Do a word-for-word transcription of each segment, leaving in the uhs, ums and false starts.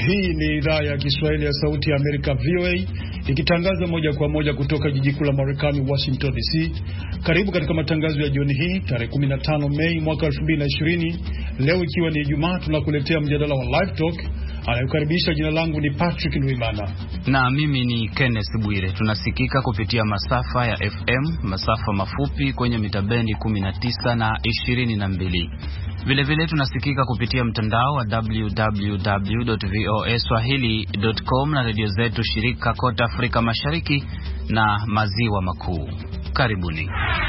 Hii ni idhaa ya Kiswahili ya Sauti ya Amerika V O A ikitangaza moja kwa moja kutoka jiji kuu la Marekani Washington D C. Karibu katika matangazo ya jioni hii tarehe kumi na tano Mei mwaka elfu mbili na ishirini. Leo ikiwa ni Ijumaa, tunakuletea mjadala wa Live Talk. Anayokaribisha, jina langu ni Patrick Ndwimana na mimi ni Kenneth Bwire. Tunasikika kupitia masafa ya F M, masafa mafupi kwenye mitabendi kumi na tisa na ishirini na mbili. Vile vile tunasikika kupitia mtandao wa w w w dot voa swahili dot com na redio zetu shirika kote Afrika Mashariki na Maziwa Makuu. Karibuni.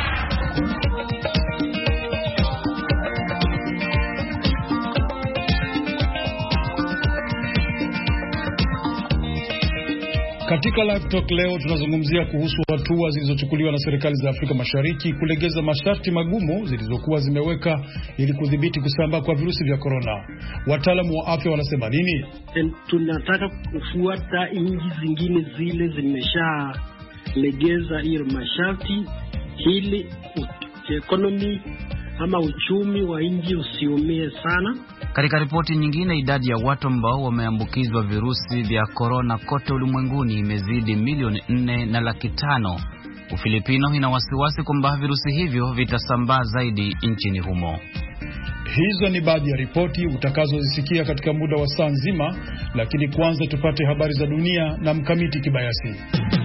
Katika Live Talk leo tunazungumzia kuhusu hatua zilizochukuliwa na serikali za Afrika Mashariki kulegeza masharti magumu zilizokuwa zimeweka ili kudhibiti kusambaa kwa virusi vya corona. Wataalamu wa afya wanasema nini? Tunataka kufuata nchi zingine zile zimesha legeza hiyo masharti ili economy ama uchumi wa nchi usiumie sana. Katika ripoti nyingine, idadi ya watu ambao wameambukizwa virusi vya corona kote ulimwenguni imezidi milioni nne na laki tano. Ufilipino ina wasiwasi kwamba virusi hivyo vitasambaa zaidi nchini humo. Hizo ni baadhi ya ripoti utakazozisikia katika muda wa saa nzima, lakini kwanza tupate habari za dunia na Mkamiti Kibayasi.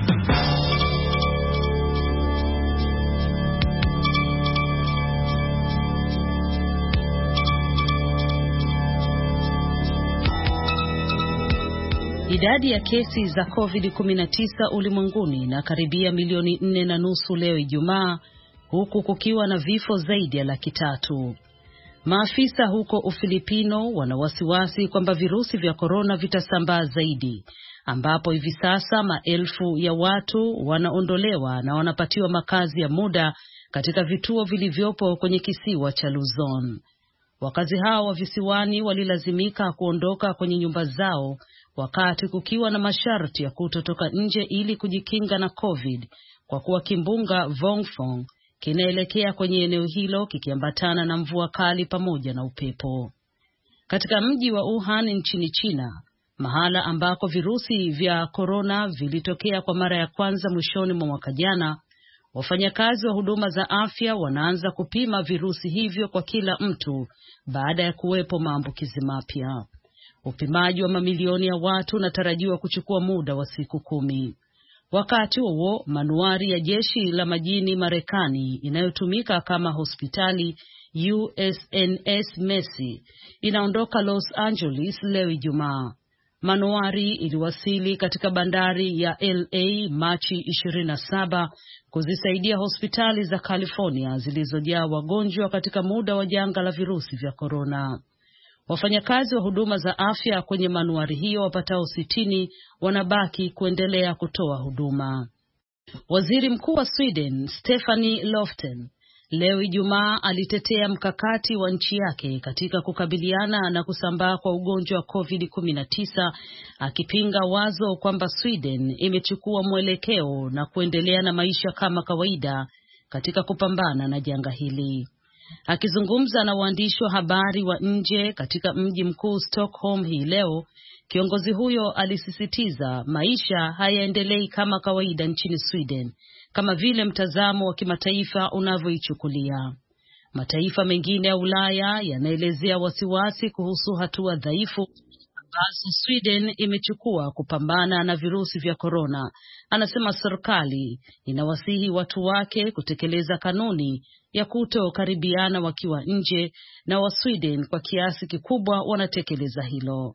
Idadi ya kesi za covid kumi na tisa ulimwenguni na karibia milioni nne na nusu leo Ijumaa, huku kukiwa na vifo zaidi ya laki tatu. Maafisa huko Ufilipino wana wasiwasi kwamba virusi vya korona vitasambaa zaidi, ambapo hivi sasa maelfu ya watu wanaondolewa na wanapatiwa makazi ya muda katika vituo vilivyopo kwenye kisiwa cha Luzon. Wakazi hao wa visiwani walilazimika kuondoka kwenye nyumba zao wakati kukiwa na masharti ya kutotoka nje ili kujikinga na COVID, kwa kuwa kimbunga Vongfong kinaelekea kwenye eneo hilo kikiambatana na mvua kali pamoja na upepo. Katika mji wa Wuhan nchini China, mahala ambako virusi vya korona vilitokea kwa mara ya kwanza mwishoni mwa mwaka jana, wafanyakazi wa huduma za afya wanaanza kupima virusi hivyo kwa kila mtu baada ya kuwepo maambukizi mapya. Upimaji wa mamilioni ya watu unatarajiwa kuchukua muda wa siku kumi. Wakati huo, manuari ya jeshi la majini Marekani inayotumika kama hospitali U S N S Mercy inaondoka Los Angeles leo Ijumaa. Manuari iliwasili katika bandari ya L A Machi ishirini na saba kuzisaidia hospitali za California zilizojaa wagonjwa katika muda wa janga la virusi vya korona. Wafanyakazi wa huduma za afya kwenye manuari hiyo wapatao sitini wanabaki kuendelea kutoa huduma. Waziri Mkuu wa Sweden, Stefan Löfven, leo Ijumaa alitetea mkakati wa nchi yake katika kukabiliana na kusambaa kwa ugonjwa wa covid kumi na tisa, akipinga wazo kwamba Sweden imechukua mwelekeo na kuendelea na maisha kama kawaida katika kupambana na janga hili. Akizungumza na waandishi wa habari wa nje katika mji mkuu Stockholm hii leo, kiongozi huyo alisisitiza maisha hayaendelei kama kawaida nchini Sweden, kama vile mtazamo wa kimataifa unavyoichukulia. Mataifa mengine ya Ulaya yanaelezea wasiwasi kuhusu hatua dhaifu ambazo Sweden imechukua kupambana na virusi vya korona. Anasema serikali inawasihi watu wake kutekeleza kanuni ya kutokaribiana wakiwa nje, na wa Sweden kwa kiasi kikubwa wanatekeleza hilo.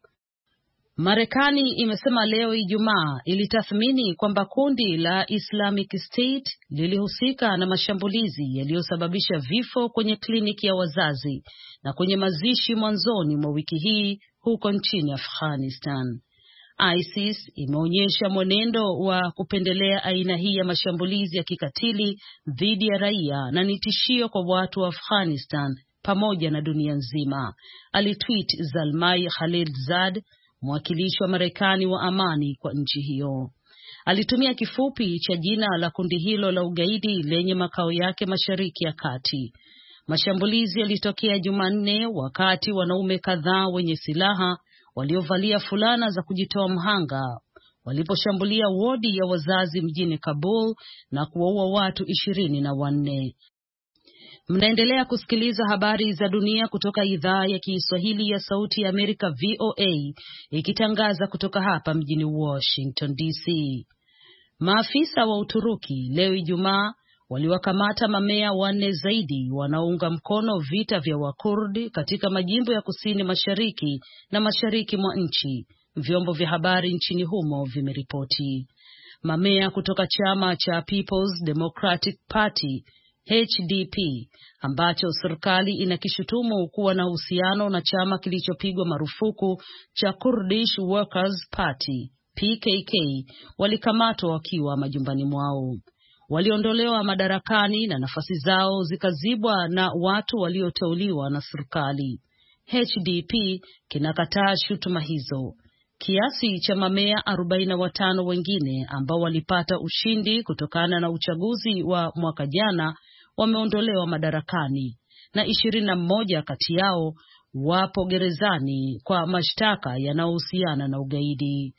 Marekani imesema leo Ijumaa ilitathmini kwamba kundi la Islamic State lilihusika na mashambulizi yaliyosababisha vifo kwenye kliniki ya wazazi na kwenye mazishi mwanzoni mwa wiki hii huko nchini Afghanistan. ISIS imeonyesha mwenendo wa kupendelea aina hii ya mashambulizi ya kikatili dhidi ya raia na ni tishio kwa watu wa Afghanistan pamoja na dunia nzima, alitweet Zalmai Khalilzad, mwakilishi wa Marekani wa amani kwa nchi hiyo. Alitumia kifupi cha jina la kundi hilo la ugaidi lenye makao yake Mashariki ya Kati. Mashambulizi yalitokea Jumanne wakati wanaume kadhaa wenye silaha waliovalia fulana za kujitoa mhanga waliposhambulia wodi ya wazazi mjini Kabul na kuwaua watu ishirini na wanne. Mnaendelea kusikiliza habari za dunia kutoka idhaa ya Kiswahili ya Sauti ya Amerika V O A ikitangaza kutoka hapa mjini Washington D C. Maafisa wa Uturuki leo Ijumaa waliwakamata mamea wanne zaidi wanaounga mkono vita vya Wakurdi katika majimbo ya kusini mashariki na mashariki mwa nchi, vyombo vya habari nchini humo vimeripoti. Mamea kutoka chama cha People's Democratic Party H D P ambacho serikali inakishutumu kuwa na uhusiano na chama kilichopigwa marufuku cha Kurdish Workers Party P K K walikamatwa wakiwa majumbani mwao. Waliondolewa madarakani na nafasi zao zikazibwa na watu walioteuliwa na serikali. H D P kinakataa shutuma hizo. Kiasi cha mamea arobaini na watano wengine ambao walipata ushindi kutokana na uchaguzi wa mwaka jana wameondolewa madarakani na ishirini na mmoja kati yao wapo gerezani kwa mashtaka yanayohusiana na ugaidi.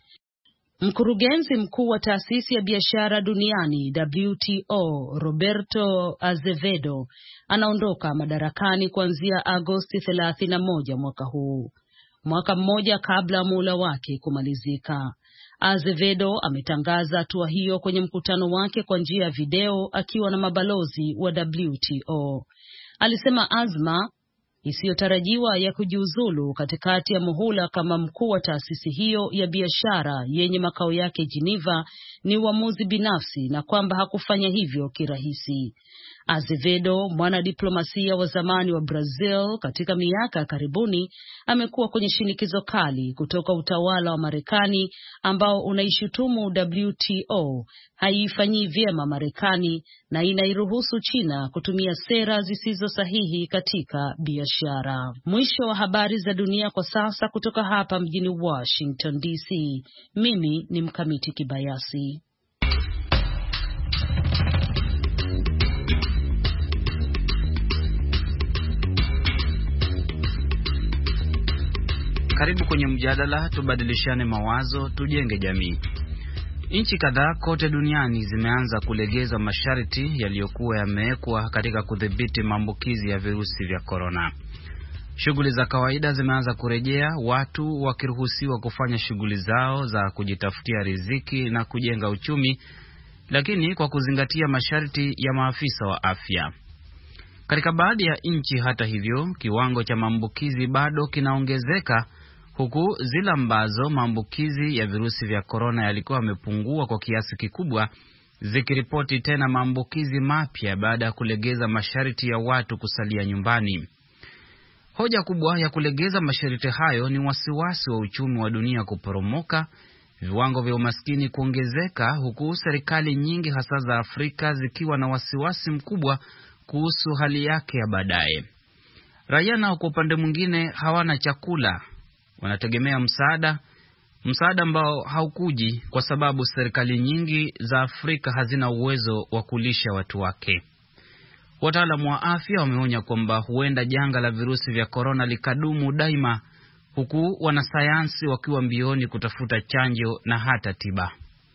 Mkurugenzi mkuu wa taasisi ya biashara duniani W T O Roberto Azevedo anaondoka madarakani kuanzia Agosti thelathini na moja mwaka huu, mwaka mmoja kabla muhula wake kumalizika. Azevedo ametangaza hatua hiyo kwenye mkutano wake kwa njia ya video akiwa na mabalozi wa W T O. Alisema azma isiyotarajiwa ya kujiuzulu katikati ya muhula kama mkuu wa taasisi hiyo ya biashara yenye makao yake Geneva ni uamuzi binafsi na kwamba hakufanya hivyo kirahisi. Azevedo, mwanadiplomasia wa zamani wa Brazil, katika miaka ya karibuni amekuwa kwenye shinikizo kali kutoka utawala wa Marekani ambao unaishutumu W T O haifanyii vyema Marekani na inairuhusu China kutumia sera zisizo sahihi katika biashara. Mwisho wa habari za dunia kwa sasa kutoka hapa mjini Washington D C. Mimi ni Mkamiti Kibayasi. Karibu kwenye mjadala, tubadilishane mawazo, tujenge jamii. Nchi kadhaa kote duniani zimeanza kulegeza masharti yaliyokuwa yamewekwa katika kudhibiti maambukizi ya virusi vya korona. Shughuli za kawaida zimeanza kurejea, watu wakiruhusiwa kufanya shughuli zao za kujitafutia riziki na kujenga uchumi, lakini kwa kuzingatia masharti ya maafisa wa afya. Katika baadhi ya nchi, hata hivyo, kiwango cha maambukizi bado kinaongezeka, huku zile ambazo maambukizi ya virusi vya korona yalikuwa yamepungua kwa kiasi kikubwa zikiripoti tena maambukizi mapya baada ya kulegeza masharti ya watu kusalia nyumbani. Hoja kubwa ya kulegeza masharti hayo ni wasiwasi wa uchumi wa dunia kuporomoka, viwango vya umaskini kuongezeka, huku serikali nyingi hasa za Afrika zikiwa na wasiwasi mkubwa kuhusu hali yake ya baadaye. Raia nao kwa upande mwingine hawana chakula, wanategemea msaada, msaada ambao haukuji kwa sababu serikali nyingi za Afrika hazina uwezo wa kulisha watu wake. Wataalamu wa afya wameonya kwamba huenda janga la virusi vya korona likadumu daima, huku wanasayansi wakiwa mbioni kutafuta chanjo na hata tiba.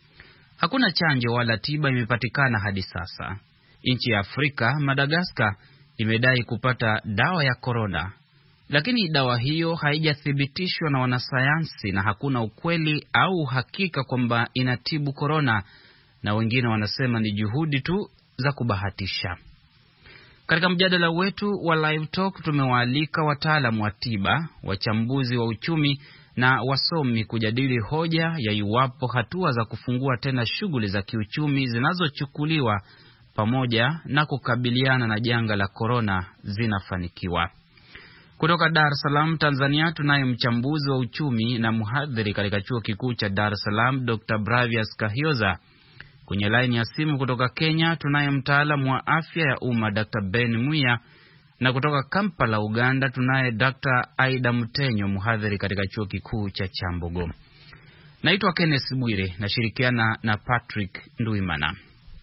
Hakuna chanjo wala tiba imepatikana hadi sasa. Nchi ya Afrika, Madagascar, imedai kupata dawa ya korona, lakini dawa hiyo haijathibitishwa na wanasayansi na hakuna ukweli au uhakika kwamba inatibu korona, na wengine wanasema ni juhudi tu za kubahatisha. Katika mjadala wetu wa Live Talk tumewaalika wataalamu wa tiba, wachambuzi wa uchumi na wasomi kujadili hoja ya iwapo hatua za kufungua tena shughuli za kiuchumi zinazochukuliwa pamoja na kukabiliana na janga la korona zinafanikiwa. Kutoka Dar es Salaam, Tanzania, tunaye mchambuzi wa uchumi na mhadhiri katika chuo kikuu cha Dar es Salaam, Doctor Bravias Kahioza. Kwenye line ya simu kutoka Kenya tunaye mtaalamu wa afya ya umma Doctor Ben Muya, na kutoka Kampala, Uganda tunaye Doctor Aida Mutenyo, mhadhiri katika chuo kikuu cha Chambogo. Naitwa Kenneth Bwire, nashirikiana na Patrick Nduimana.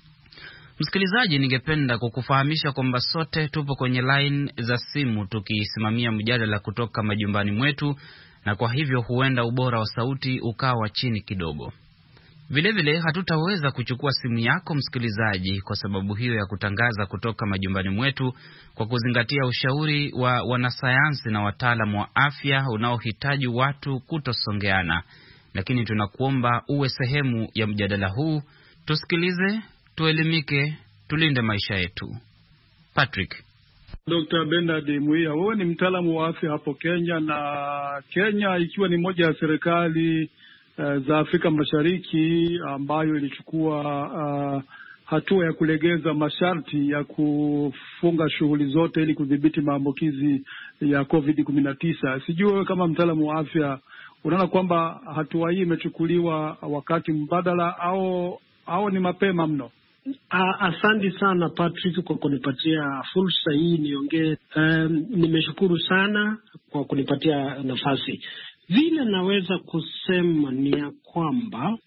Msikilizaji, ningependa kukufahamisha kwamba sote tupo kwenye line za simu tukisimamia mjadala kutoka majumbani mwetu, na kwa hivyo huenda ubora wa sauti ukawa chini kidogo. Vilevile hatutaweza kuchukua simu yako msikilizaji kwa sababu hiyo ya kutangaza kutoka majumbani mwetu, kwa kuzingatia ushauri wa wanasayansi na wataalamu wa afya unaohitaji watu kutosongeana. Lakini tunakuomba uwe sehemu ya mjadala huu, tusikilize, tuelimike, tulinde maisha yetu. Patrick. Doctor Bernard Muia, wewe ni mtaalamu wa afya hapo Kenya, na Kenya ikiwa ni moja ya serikali uh, za Afrika Mashariki ambayo ilichukua uh, hatua ya kulegeza masharti ya kufunga shughuli zote ili kudhibiti maambukizi ya covid kumi na tisa. Sijui wewe kama mtaalamu wa afya unaona kwamba hatua hii imechukuliwa wakati mbadala au au ni mapema mno? Asante sana Patrick kwa kunipatia fursa hii niongee. Um, nimeshukuru sana kwa kunipatia nafasi. Vile naweza kusema ni ya kwamba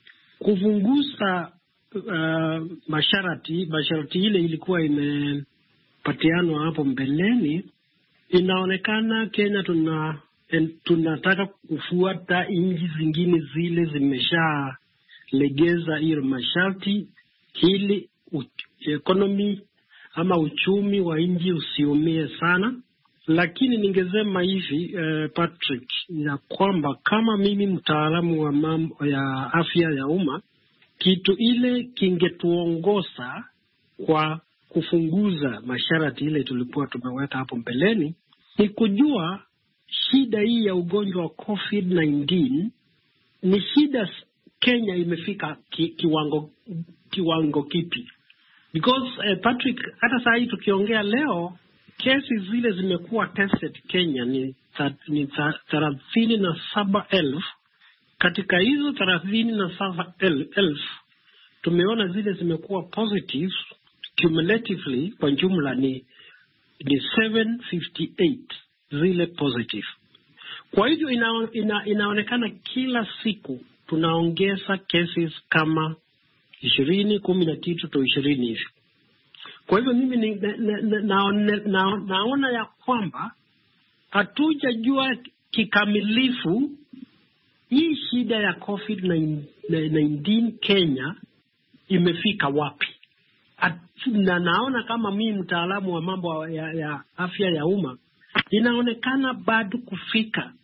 kufunguza uh, masharti, masharti ile ilikuwa imepatianwa hapo mbeleni. Inaonekana Kenya tuna tunataka kufuata nchi zingine zile zimesha legeza hiyo masharti ili economy ama uchumi wa nchi usiumie sana. Lakini ningesema hivi eh, Patrick, ya kwamba kama mimi mtaalamu wa mambo ya afya ya umma, kitu ile kingetuongoza kwa kufunguza masharti ile tulikuwa tumeweka hapo mbeleni ni kujua shida hii ya ugonjwa wa covid kumi na tisa ni shida Kenya imefika ki, kiwango kiwango kipi. Because uh, Patrick, hata saa hii tukiongea leo, kesi zile zimekuwa tested Kenya ni ni thelathini na saba elfu. Katika hizo thelathini na saba elfu tumeona zile zimekuwa positive cumulatively, kwa jumla ni ni seven hundred fifty eight zile positive. Kwa hivyo ina, ina, inaonekana kila siku tunaongeza cases kama ishirini, kumi na kitu to ishirini hivi. Kwa hivyo mimi ni, na, na, na, na, na, naona ya kwamba hatujajua kikamilifu hii shida ya covid kumi na tisa Kenya imefika wapi. At, na naona kama mimi mtaalamu wa mambo ya, ya afya ya umma, inaonekana bado kufika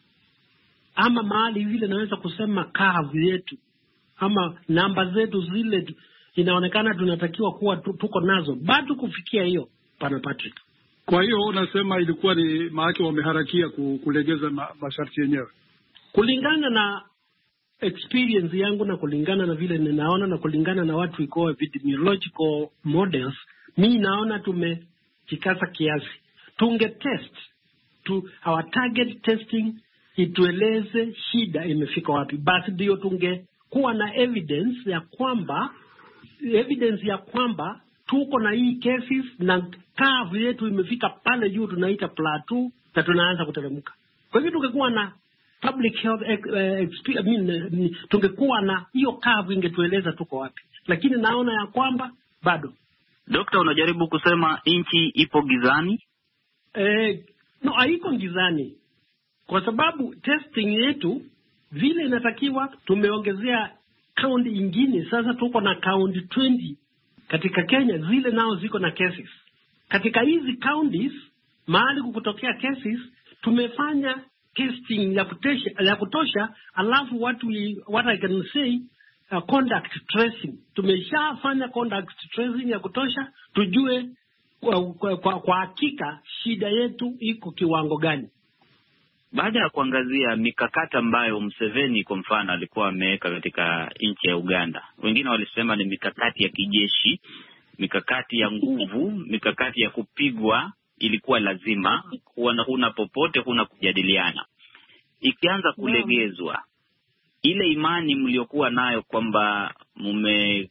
ama mahali vile naweza kusema curve yetu ama namba zetu zile inaonekana tunatakiwa kuwa tuko nazo bado kufikia hiyo, pana Patrick. Kwa hiyo unasema ilikuwa ni maana wameharakia kulegeza masharti yenyewe? Kulingana na experience yangu na kulingana na vile ninaona na kulingana na watu iko epidemiological models, mimi naona tumejikaza kiasi. Tunge test to our target testing itueleze shida imefika wapi, basi ndio tunge kuwa na evidence ya kwamba evidence ya kwamba tuko na hii cases na curve yetu imefika pale juu tunaita plateau na tunaanza kuteremka. Kwa hivyo tungekuwa na public health uh, I mean, tungekuwa na hiyo curve ingetueleza tuko wapi, lakini naona ya kwamba bado. Dokta, unajaribu kusema nchi ipo gizani? Eh, no, haiko gizani. Kwa sababu testing yetu vile inatakiwa tumeongezea count ingine. Sasa tuko na count twenty katika Kenya, zile nao ziko na cases. Katika hizi counties mahali kukutokea cases tumefanya testing ya kutosha, ya kutosha alafu watu what I can say uh, contact tracing. Tumeshafanya contact tracing ya kutosha tujue kwa, kwa, kwa, kwa hakika shida yetu iko kiwango gani. Baada ya kuangazia mikakati ambayo Museveni kwa mfano alikuwa ameweka katika nchi ya Uganda, wengine walisema ni mikakati ya kijeshi, mikakati ya nguvu, mikakati ya kupigwa, ilikuwa lazima, huna, huna popote, huna kujadiliana. Ikianza kulegezwa, ile imani mliokuwa nayo kwamba mume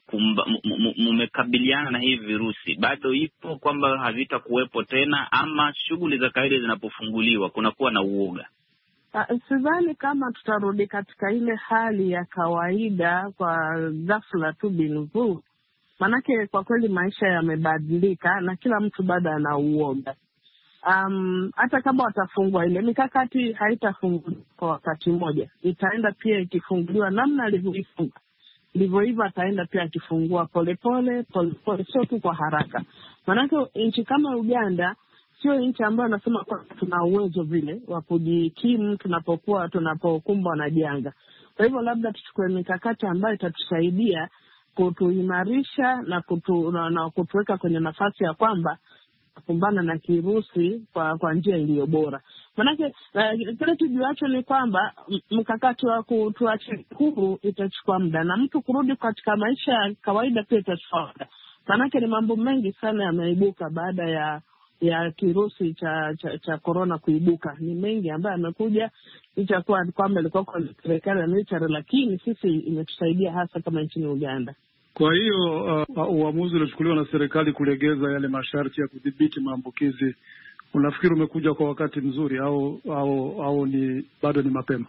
mmekabiliana na hivi virusi bado ipo, kwamba havita kuwepo tena, ama shughuli za kawaida zinapofunguliwa kunakuwa na uoga? Uh, sidhani kama tutarudi katika ile hali ya kawaida kwa ghafla tu binvu. Manake kwa kweli maisha yamebadilika na kila mtu bado ana uoga. um, hata kama watafungua, ile mikakati haitafunguliwa kwa wakati mmoja, itaenda pia ikifunguliwa namna alivyoifunga. Ndivyo hivyo ataenda pia akifungua polepole polepole, sio tu kwa haraka. Maanake nchi kama Uganda sio nchi ambayo nasema kwa tuna uwezo vile wa kujikimu tunapokuwa tunapokumbwa na janga. Kwa hivyo labda tuchukue mikakati ambayo itatusaidia kutuimarisha na kutu, na, na kutuweka kwenye nafasi ya kwamba kumbana na kirusi kwa kwa njia iliyo bora. Maanake uh, kile tujuacho ni kwamba mkakati wa kutuacha huru itachukua muda, na mtu kurudi katika maisha ya kawaida pia itachukua muda. Maanake ni mambo mengi sana yameibuka baada ya ya kirusi cha cha, cha corona kuibuka. Ni mengi ambayo yamekuja, itakuwa kwamba ilikuwa kwa serikali ya military, lakini sisi imetusaidia hasa kama nchini Uganda. Kwa hiyo uh, uamuzi uliochukuliwa na serikali kulegeza yale masharti ya kudhibiti maambukizi, unafikiri umekuja kwa wakati mzuri au au au ni bado ni mapema?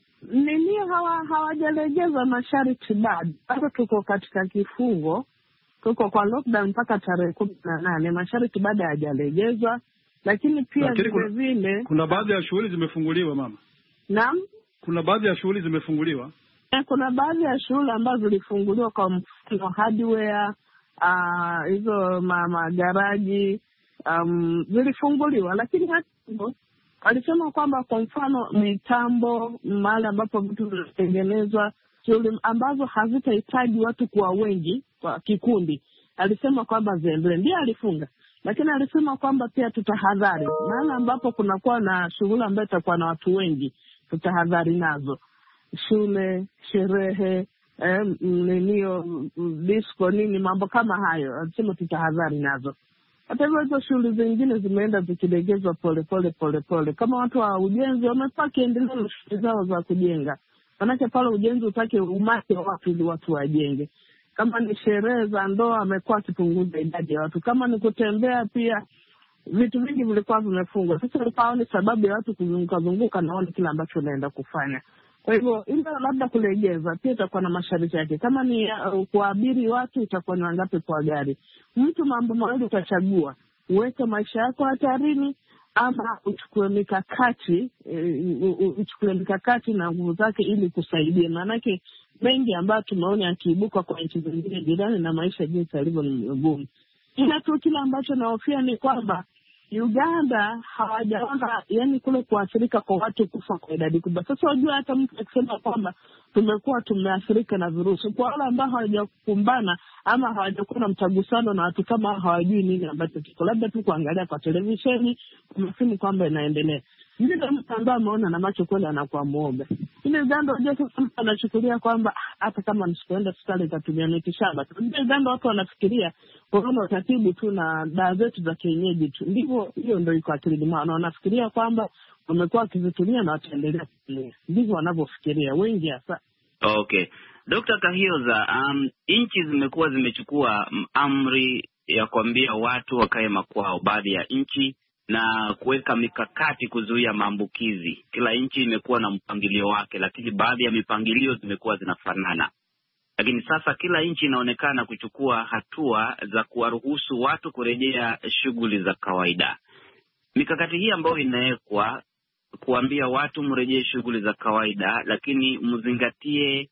Nini, hawa hawajalegeza masharti bado. Bado tuko katika kifungo. Tuko kwa lockdown mpaka tarehe kumi na nane. Masharti bado hayajalegezwa, lakini pia vile vile kuna baadhi ya shughuli zimefunguliwa mama. Naam? Kuna baadhi ya shughuli zimefunguliwa. Kuna baadhi ya shughuli ambazo zilifunguliwa, kwa mfano hardware, ah uh, hizo magaraji um, zilifunguliwa, lakini hata walisema kwamba kwa mfano mitambo, mahali ambapo vitu vinatengenezwa, shughuli ambazo hazitahitaji watu kwa wengi kwa kikundi, alisema kwamba ziendelee. Ndiye alifunga, lakini alisema kwamba pia tutahadhari maana ambapo kunakuwa na shughuli ambayo itakuwa na watu wengi, tutahadhari nazo. Shule, sherehe, eh, ninio, disco, nini, mambo kama hayo, alisema tutahadhari nazo. Hata hivyo hizo shughuli zingine zimeenda zikilegezwa pole pole pole pole. Kama watu wa ujenzi wamekuwa kiendelea na shughuli zao za kujenga, manake pale ujenzi utake umati wa watu ili watu wajenge. Kama ni sherehe za ndoa, amekuwa akipunguza idadi ya watu. Kama ni kutembea pia, vitu vingi vilikuwa vimefungwa. Sasa ilikuwa ni sababu ya watu kuzunguka zunguka na wale kila ambacho naenda kufanya. Kwa hivyo ila labda kulegeza pia itakuwa na masharti yake. Kama ni uh, kuabiri watu, itakuwa ni wangapi kwa gari. Mtu mambo mawili utachagua, uweke maisha yako hatarini ama uchukue mikakati uh, uchukue mikakati na nguvu zake ili kusaidia. Maanake mengi ambayo tumeona yakiibuka kwa nchi zingine jirani na maisha jinsi yalivyo ni ngumu. Ila tu kile ambacho naofia ni kwamba Uganda hawajaona, yani kule kuathirika kwa watu kufa kwa idadi kubwa. Sasa wajua hata mtu akisema kwamba tumekuwa tumeathirika na virusi, kwa wale ambao hawajakumbana ama hawajakuwa na mtagusano na watu kama hawajui nini ambacho kiko, labda tu kuangalia kwa televisheni kumefini kwamba inaendelea. Ndio mtu ambaye ameona na macho kweli anakuwa muoga. Ile Uganda unajua sasa mtu anachukulia kwamba hata kama msipoenda hospitali itatumia miti shamba. Ndio Uganda watu wanafikiria corona utatibu tu na dawa zetu za kienyeji tu. Ndivyo hiyo ndio iko akilini mwao. Na wanafikiria kwamba wamekuwa wakizitumia na wataendelea kutumia. Ndivyo wanavyofikiria wengi hasa. Okay. Doctor Kahioza, um, nchi zimekuwa zimechukua amri ya kuambia watu wakae makwao, baadhi ya nchi, na kuweka mikakati kuzuia maambukizi. Kila nchi imekuwa na mpangilio wake, lakini baadhi ya mipangilio zimekuwa zinafanana. Lakini sasa kila nchi inaonekana kuchukua hatua za kuwaruhusu watu kurejea shughuli za kawaida. Mikakati hii ambayo inawekwa kuambia watu mrejee shughuli za kawaida, lakini mzingatie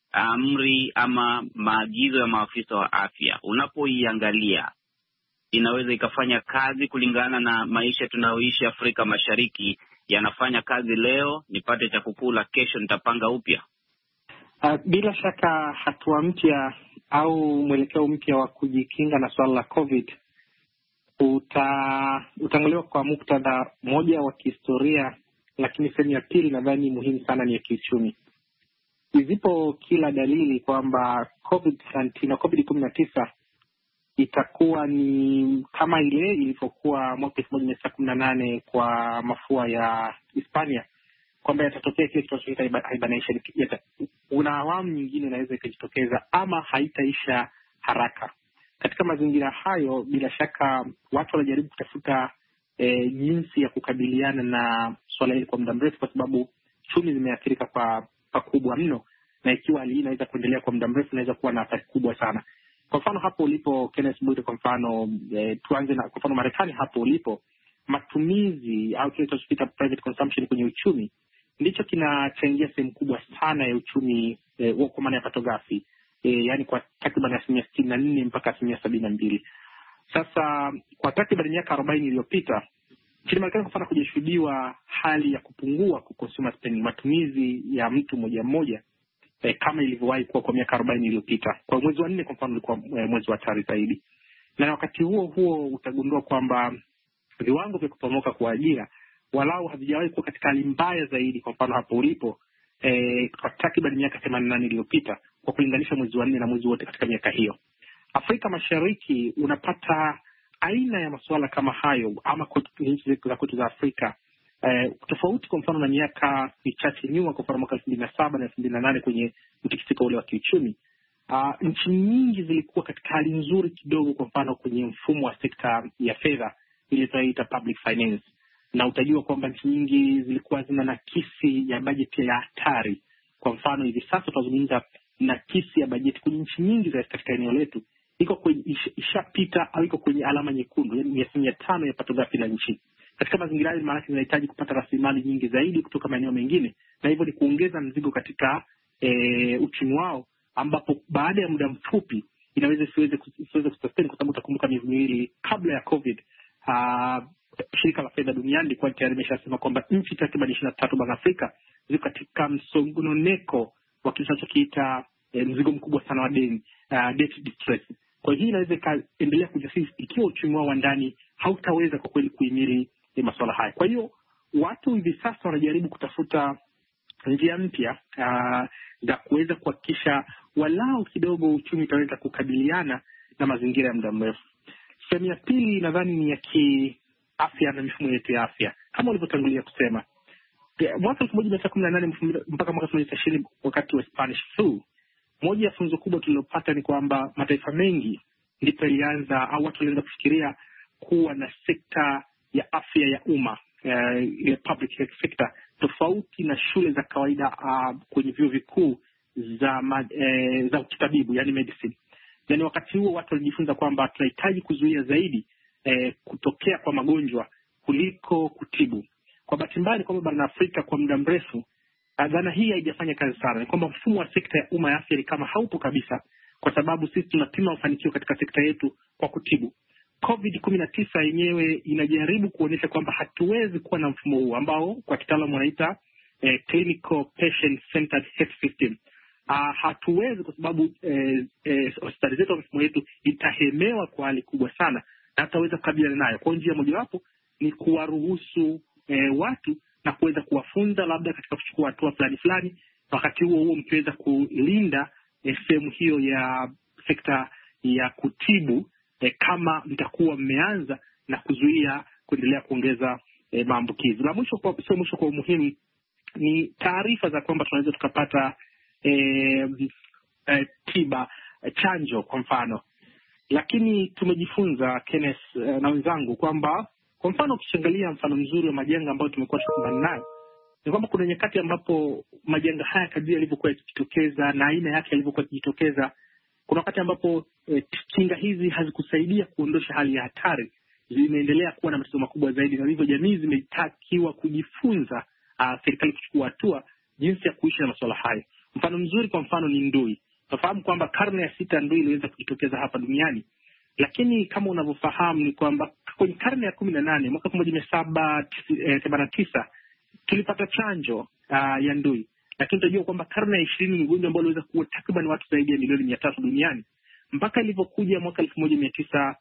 amri ama maagizo ya maafisa wa afya, unapoiangalia inaweza ikafanya kazi kulingana na maisha tunayoishi Afrika Mashariki? Yanafanya kazi leo, nipate cha kukula, kesho nitapanga upya. Uh, bila shaka hatua mpya au mwelekeo mpya wa kujikinga na swala la COVID uta utanguliwa kwa muktadha moja wa kihistoria, lakini sehemu ya pili nadhani muhimu sana ni ya kiuchumi. Zipo kila dalili kwamba COVID na COVID kumi na tisa itakuwa ni kama ile ilivyokuwa mwaka elfu moja mia tisa kumi na nane kwa mafua ya Hispania, kwamba yatatokea kile kinachoitwa hibernation. Una awamu nyingine inaweza ikajitokeza ama haitaisha haraka. Katika mazingira hayo, bila shaka watu wanajaribu kutafuta e, jinsi ya kukabiliana na swala hili kwa muda mrefu, kwa sababu chumi zimeathirika kwa pakubwa mno, na ikiwa hali hii inaweza kuendelea kwa muda mrefu inaweza kuwa na athari kubwa sana. Kwa mfano hapo ulipo Kenneth Bwire, kwa mfano e, tuanze na kwa mfano Marekani hapo ulipo, matumizi au kile tunachokiita private consumption kwenye uchumi ndicho kinachangia sehemu kubwa sana ya uchumi eh, kwa maana ya pato ghafi, eh, yani kwa takriban asilimia sitini na nne mpaka asilimia sabini na mbili. Sasa kwa takriban miaka arobaini iliyopita nchini Marekani kufana kujishuhudiwa hali ya kupungua kwa consumer spending, matumizi ya mtu mmoja mmoja eh, kama ilivyowahi kuwa kwa miaka arobaini iliyopita. Kwa mwezi wa nne kwa mfano ulikuwa eh, mwezi wa hatari zaidi. Na wakati huo huo utagundua kwamba viwango vya kuporomoka kwa ajira walau havijawahi kuwa katika hali mbaya zaidi, kwa mfano hapo ulipo eh, kwa takriban miaka themanini na nane iliyopita kwa kulinganisha mwezi wa nne na mwezi wote katika miaka hiyo. Afrika Mashariki unapata aina ya masuala kama hayo ama kwa nchi za kwetu za Afrika eh, tofauti kwa mfano na miaka michache nyuma, kwa mfano mwaka elfu mbili na saba na elfu mbili na nane kwenye mtikisiko ule wa kiuchumi. Uh, nchi nyingi zilikuwa katika hali nzuri kidogo, kwa mfano kwenye mfumo wa sekta ya fedha ile tunaita public finance, na utajua kwamba nchi nyingi zilikuwa zina nakisi ya bajeti ya hatari. Kwa mfano hivi sasa tunazungumza nakisi ya bajeti kwenye nchi nyingi za katika eneo letu iko kwenye ishapita au iko kwenye alama nyekundu, yani asilimia tano ya pato ghafi la nchi. Katika mazingira hayo maana zinahitaji kupata rasilimali nyingi zaidi kutoka maeneo mengine, na hivyo ni kuongeza mzigo katika e, uchumi wao, ambapo baada ya muda mfupi inaweza siweze siweze kusustain, kwa sababu utakumbuka miezi miwili kabla ya COVID uh, shirika la fedha duniani lilikuwa tayari limeshasema kwamba nchi takriban ishirini na tatu barani Afrika ziko katika msongoneko wa kinachokiita eh, mzigo mkubwa sana wa deni, uh, debt distress. Kwa hiyo inaweza ikaendelea kujasisi ikiwa uchumi wao wa ndani hautaweza kwa kweli kuhimili eh, masuala haya. Kwa hiyo watu hivi sasa wanajaribu kutafuta njia mpya uh, za kuweza kuhakikisha walau kidogo uchumi utaweza kukabiliana na mazingira ya muda mrefu. Sehemu ya pili nadhani ni ya kiafya na mifumo yetu ya afya. Kama ulivyotangulia kusema, mwaka elfu moja mia tisa kumi na nane mpaka mwaka elfu moja mia tisa ishirini wakati wa Spanish flu, moja ya funzo kubwa tulilopata ni kwamba mataifa mengi ndipo ilianza au watu walianza kufikiria kuwa na sekta ya afya ya umma, uh, ile public health sector, tofauti na shule za kawaida uh, kwenye vyuo vikuu za uh, za kitabibu, yani medicine. Yani wakati huo watu walijifunza kwamba tunahitaji kuzuia zaidi eh, kutokea kwa magonjwa kuliko kutibu. Kwa bahati mbaya ni kwamba barani Afrika kwa muda mrefu dhana hii haijafanya kazi sana. Ni kwamba mfumo wa sekta ya umma ya afya ni kama haupo kabisa, kwa sababu sisi tunapima mafanikio katika sekta yetu kwa kutibu. COVID kumi na tisa yenyewe inajaribu kuonyesha kwamba hatuwezi kuwa na mfumo huu ambao kwa kitaalamu wanaita eh, clinical patient centered health system. Uh, hatuwezi kwa sababu eh, eh, hospitali zetu, mfumo yetu itahemewa kwa hali kubwa sana na hataweza kukabiliana nayo. Kwa njia mojawapo ni kuwaruhusu eh, watu na kuweza kuwafunza labda katika kuchukua hatua fulani fulani, wakati huo huo mkiweza kulinda eh, sehemu hiyo ya sekta ya kutibu eh, kama mtakuwa mmeanza na kuzuia kuendelea kuongeza eh, maambukizi. Na mwisho kwa sio mwisho kwa umuhimu ni taarifa za kwamba tunaweza tukapata E, e, tiba e, chanjo kwa mfano, lakini tumejifunza Kenneth e, na wenzangu kwamba kwa mfano ukishangalia mfano mzuri wa majanga ambayo tumekuwa tukikumbana nayo ni kwamba kuna nyakati ambapo majanga haya kadri yalivyokuwa yakijitokeza na aina yake yalivyokuwa yakijitokeza, kuna wakati ambapo e, kinga hizi hazikusaidia kuondosha hali ya hatari, zimeendelea kuwa na matatizo makubwa zaidi, na hivyo jamii zimetakiwa kujifunza, serikali kuchukua hatua jinsi ya kuishi na masuala hayo. Mfano mzuri kwa mfano ni ndui. Tunafahamu kwamba karne ya sita ndui iliweza kujitokeza hapa duniani, lakini kama unavyofahamu ni kwamba kwenye karne ya kumi na nane mwaka elfu moja mia saba themanini na tisa tulipata chanjo uh, ya ndui, lakini tunajua kwamba karne ya ishirini ni ugonjwa ambao uliweza kuua takriban watu zaidi ya milioni mia tatu duniani, mpaka ilivyokuja mwaka elfu moja mia tisa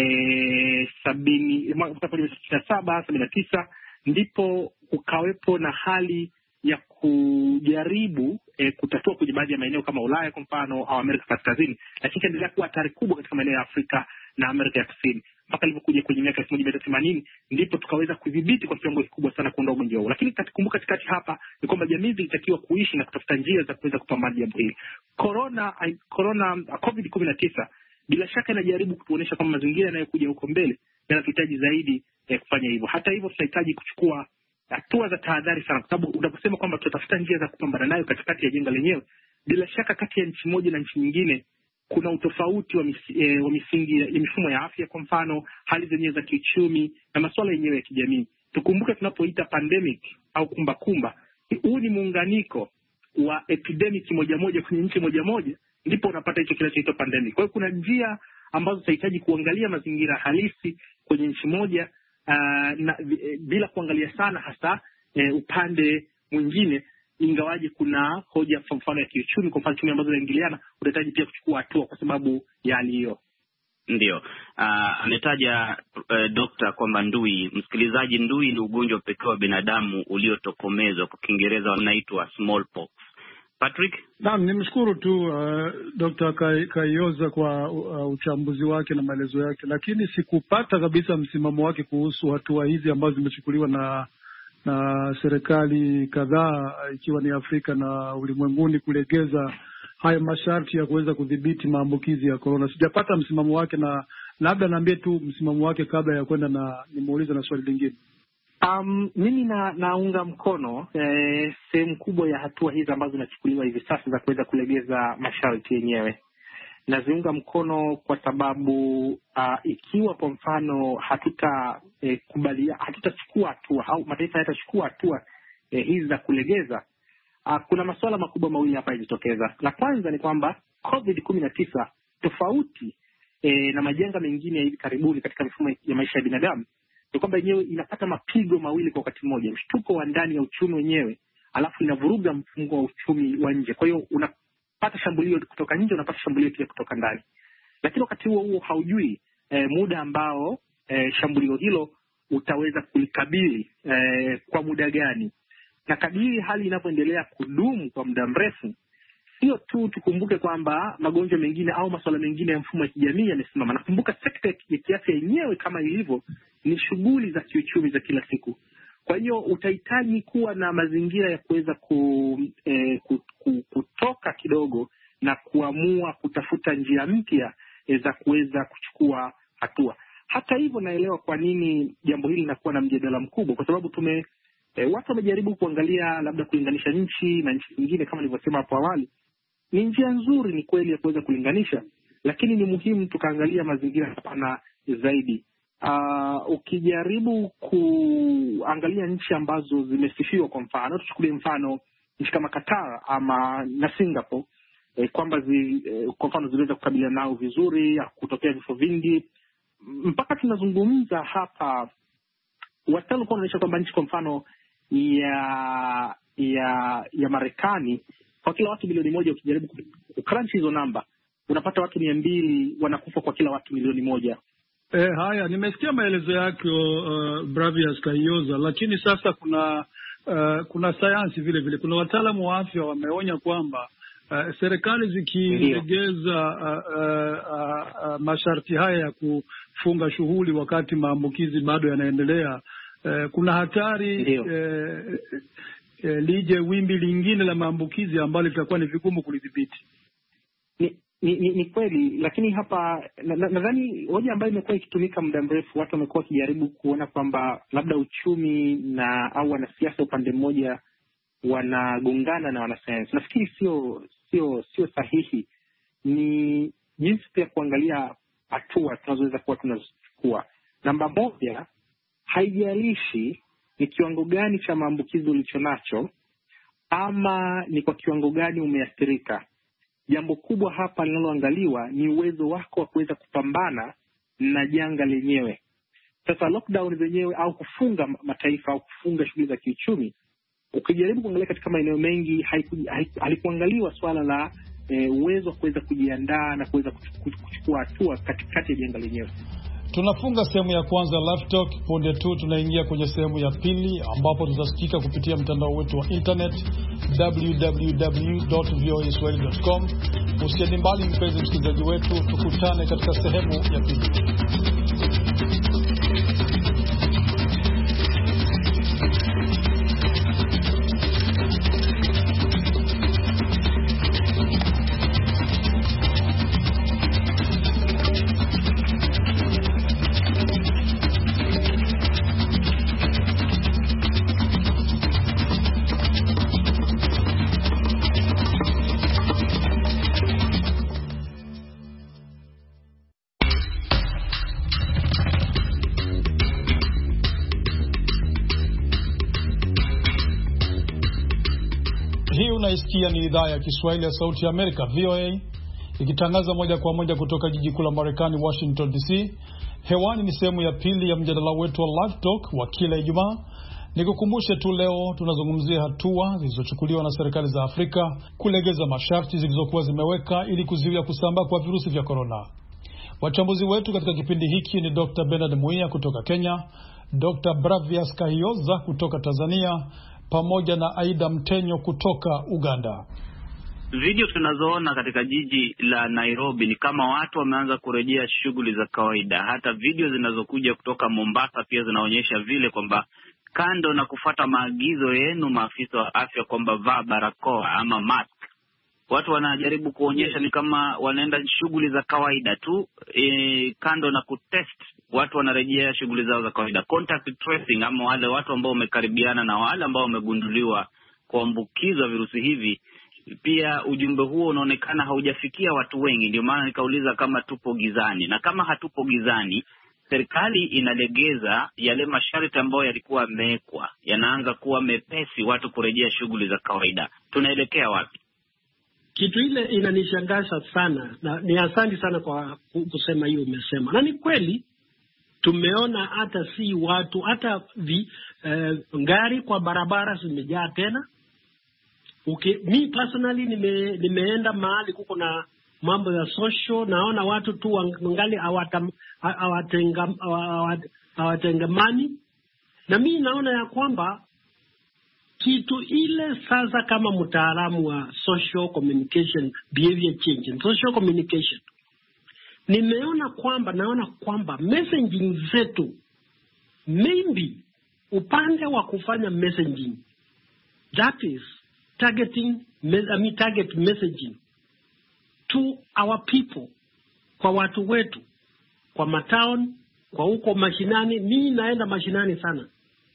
sabini mwaka elfu moja mia tisa sitini na saba sabini na tisa ndipo ukawepo na hali ya kujaribu eh, kutatua kwenye baadhi ya maeneo kama Ulaya kwa mfano au Amerika Kaskazini, lakini kaendelea kuwa hatari kubwa katika maeneo ya Afrika na Amerika ya Kusini, mpaka ilipokuja kwenye miaka elfu moja mia tisa themanini ndipo tukaweza kudhibiti kwa kiwango kikubwa sana kuondoa ugonjwa huu. Lakini kumbuka katikati hapa ni kwamba jamii zilitakiwa kuishi na kutafuta njia za kuweza kupambana na jambo hili. Corona corona COVID kumi na tisa bila shaka inajaribu kutuonesha kwamba mazingira yanayokuja huko mbele yanahitaji zaidi eh, kufanya hivyo. Hata hivyo tunahitaji kuchukua hatua za tahadhari sana, kwa sababu unaposema kwamba tutatafuta njia za kupambana nayo katikati ya janga lenyewe, bila shaka kati ya nchi moja na nchi nyingine kuna utofauti wa, mis, eh, wa misingi ya mifumo ya afya, kwa mfano hali zenyewe za kiuchumi na masuala yenyewe ya kijamii. Tukumbuke tunapoita pandemic au kumbakumba, huu ni muunganiko wa epidemic moja moja kwenye nchi moja moja, ndipo unapata hicho kinachoitwa pandemic. Kwa hiyo kuna njia ambazo tunahitaji kuangalia mazingira halisi kwenye nchi moja, uh, na bila kuangalia sana hasa uh, upande mwingine, ingawaje kuna hoja kwa mfano ya kiuchumi, kwa mfano chumi ambazo zinaingiliana, unahitaji pia kuchukua hatua kwa sababu ya hali hiyo. Ndio. Uh, ametaja uh, dokta kwamba ndui, msikilizaji, ndui ni ugonjwa pekee wa binadamu uliotokomezwa, kwa Kiingereza unaitwa smallpox. Patrick? Naam, nimshukuru tu uh, Dokta Kayoza kwa uh, uchambuzi wake na maelezo yake, lakini sikupata kabisa msimamo wake kuhusu hatua hizi ambazo zimechukuliwa na na serikali kadhaa ikiwa ni Afrika na ulimwenguni kulegeza haya masharti ya kuweza kudhibiti maambukizi ya corona. Sijapata msimamo wake, na labda naambie tu msimamo wake kabla ya kwenda na nimuulize na swali lingine. Um, mimi na naunga mkono eh, sehemu kubwa ya hatua hizi ambazo zinachukuliwa hivi sasa za kuweza kulegeza masharti yenyewe. Naziunga mkono kwa sababu uh, ikiwa kwa mfano hatuta eh, kubalia hatutachukua hatua au mataifa yatachukua hatua eh, hizi za kulegeza, uh, kuna masuala makubwa mawili hapa yajitokeza. La kwanza ni kwamba covid kumi na tisa tofauti eh, na majanga mengine ya hivi karibuni katika mifumo ya maisha ya binadamu ni kwamba yenyewe inapata mapigo mawili kwa wakati mmoja, mshtuko wa ndani ya uchumi wenyewe, alafu inavuruga mfungo wa uchumi wa nje. Kwa hiyo unapata shambulio kutoka nje, unapata shambulio pia kutoka ndani. Lakini wakati huo huo haujui eh, muda ambao eh, shambulio hilo utaweza kulikabili eh, kwa muda gani. Na kadiri hali inavyoendelea kudumu kwa muda mrefu, sio tu tukumbuke kwamba magonjwa mengine au masuala mengine ya mfumo wa kijamii yamesimama. Nakumbuka sekta ya kiafya yenyewe kama ilivyo ni shughuli za kiuchumi za kila siku. Kwa hiyo utahitaji kuwa na mazingira ya kuweza ku, eh, kutoka kidogo na kuamua kutafuta njia mpya eh, za kuweza kuchukua hatua. Hata hivyo, naelewa kwa nini jambo hili linakuwa na mjadala mkubwa, kwa sababu tume eh, watu wamejaribu kuangalia labda kulinganisha nchi na nchi nyingine. Kama nilivyosema hapo awali, ni njia nzuri, ni kweli, ya kuweza kulinganisha, lakini ni muhimu tukaangalia mazingira hapana zaidi. Uh, ukijaribu kuangalia nchi ambazo zimesifiwa, kwa mfano tuchukulie mfano nchi kama Qatar ama na Singapore, eh, kwamba zi, eh, kwa mfano ziliweza kukabiliana nao vizuri, kutokea vifo vingi. Mpaka tunazungumza hapa, wataalamu wanaonyesha kwamba nchi kwa mfano ya ya ya Marekani, kwa kila watu milioni moja, ukijaribu kucrunch hizo namba, unapata watu mia mbili wanakufa kwa kila watu milioni moja. Eh, haya, nimesikia maelezo yake uh, Bravias Kayoza, lakini sasa kuna uh, kuna sayansi vile vile, kuna wataalamu wa afya wameonya kwamba uh, serikali zikilegeza uh, uh, uh, uh, masharti haya ya kufunga shughuli wakati maambukizi bado yanaendelea, uh, kuna hatari uh, uh, lije wimbi lingine la maambukizi ambalo litakuwa ni vigumu kulidhibiti. Ni Ni, ni, ni kweli, lakini hapa nadhani na, hoja ambayo imekuwa ikitumika muda mrefu, watu wamekuwa wakijaribu kuona kwamba labda uchumi na au wanasiasa upande mmoja wanagongana na wanasayansi. Nafikiri sio sio sio sahihi. Ni jinsi pia kuangalia hatua tunazoweza kuwa tunachukua. Namba moja, haijalishi ni kiwango gani cha maambukizi ulichonacho ama ni kwa kiwango gani umeathirika. Jambo kubwa hapa linaloangaliwa ni uwezo wako wa kuweza kupambana na janga lenyewe. Sasa lockdown zenyewe au kufunga mataifa au kufunga shughuli za kiuchumi, ukijaribu kuangalia katika maeneo mengi halikuangaliwa swala la e, uwezo wa kuweza kujiandaa na kuweza kuchukua hatua katikati ya janga lenyewe. Tunafunga sehemu ya kwanza Live Talk. Punde tu tunaingia kwenye sehemu ya pili ambapo tutasikika kupitia mtandao wetu wa internet w w w dot v o a swahili dot com. Usiende mbali mpenzi msikilizaji wetu, tukutane katika sehemu ya pili. unaisikia ni idhaa ya Kiswahili ya Sauti ya Amerika V O A ikitangaza moja kwa moja kutoka jiji kuu la Marekani Washington D C. Hewani ni sehemu ya pili ya mjadala wetu wa Live Talk wa kila Ijumaa. Nikukumbushe tu leo tunazungumzia hatua zilizochukuliwa na serikali za Afrika kulegeza masharti zilizokuwa zimeweka ili kuzuia kusambaa kwa virusi vya corona. Wachambuzi wetu katika kipindi hiki ni Doctor Bernard Muia kutoka Kenya, Doctor Bravias Kahioza kutoka Tanzania, pamoja na Aida Mtenyo kutoka Uganda. Video tunazoona katika jiji la Nairobi ni kama watu wameanza kurejea shughuli za kawaida. Hata video zinazokuja kutoka Mombasa pia zinaonyesha vile kwamba kando na kufuata maagizo yenu maafisa wa afya kwamba vaa barakoa ama mask, watu wanajaribu kuonyesha ni kama wanaenda shughuli za kawaida tu. E, kando na kutest, watu wanarejea shughuli zao za kawaida. Contact tracing ama wale watu ambao wamekaribiana na wale ambao wamegunduliwa kuambukizwa virusi hivi, pia ujumbe huo unaonekana haujafikia watu wengi. Ndio maana nikauliza kama tupo gizani, na kama hatupo gizani, serikali inalegeza yale masharti ambayo yalikuwa yamewekwa, yanaanza kuwa mepesi, watu kurejea shughuli za kawaida. Tunaelekea wapi? Kitu ile inanishangaza sana, na ni asante sana kwa kusema hiyo umesema. Na ni kweli tumeona hata si watu, hata vi, eh, ngari kwa barabara zimejaa tena. Okay, mi personally nime, nimeenda mahali kuko na mambo ya social, naona watu tu wangali hawatenga hawatengamani, na mimi naona ya kwamba kitu ile sasa, kama mtaalamu wa social communication, behavior change and social communication, nimeona kwamba naona kwamba messaging zetu, maybe upande wa kufanya messaging, that is targeting, I mean target messaging to our people, kwa watu wetu, kwa matown, kwa huko mashinani. Mimi naenda mashinani sana,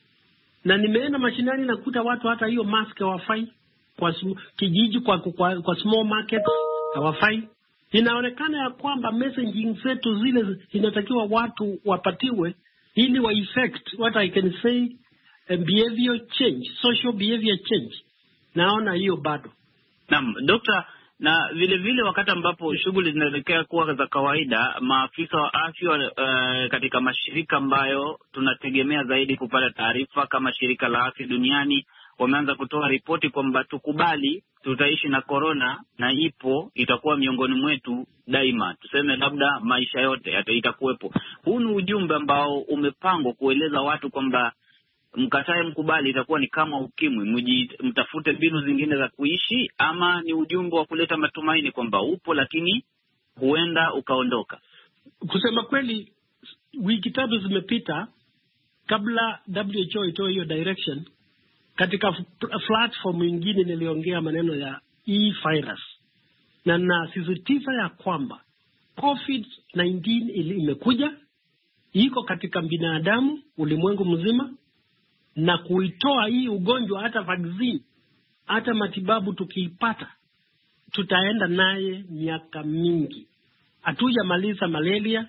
na nimeenda mashinani nakuta watu hata hiyo mask hawafai, kwa kijiji, kwa, kwa, kwa small market hawafai. Inaonekana ya kwamba messaging zetu zile inatakiwa watu wapatiwe ili wa effect what I can say a behavior change, social behavior change. Naona hiyo bado. Naam, Dokta, na vile vile wakati ambapo shughuli zinaelekea kuwa za kawaida, maafisa wa afya uh, katika mashirika ambayo tunategemea zaidi kupata taarifa kama shirika la afya duniani, wameanza kutoa ripoti kwamba tukubali tutaishi na corona, na ipo, itakuwa miongoni mwetu daima, tuseme labda maisha yote itakuwepo. Huu ni ujumbe ambao umepangwa kueleza watu kwamba mkatae mkubali, itakuwa ni kama ukimwi, mtafute mbinu zingine za kuishi, ama ni ujumbe wa kuleta matumaini kwamba upo lakini huenda ukaondoka? Kusema kweli, wiki tatu zimepita kabla W H O itoe hiyo direction. Katika platform nyingine niliongea maneno ya e-virus, na nasisitiza ya kwamba COVID nineteen imekuja, iko katika binadamu ulimwengu mzima, na kuitoa hii ugonjwa, hata vaccine, hata matibabu tukiipata, tutaenda naye miaka mingi. Hatujamaliza malaria,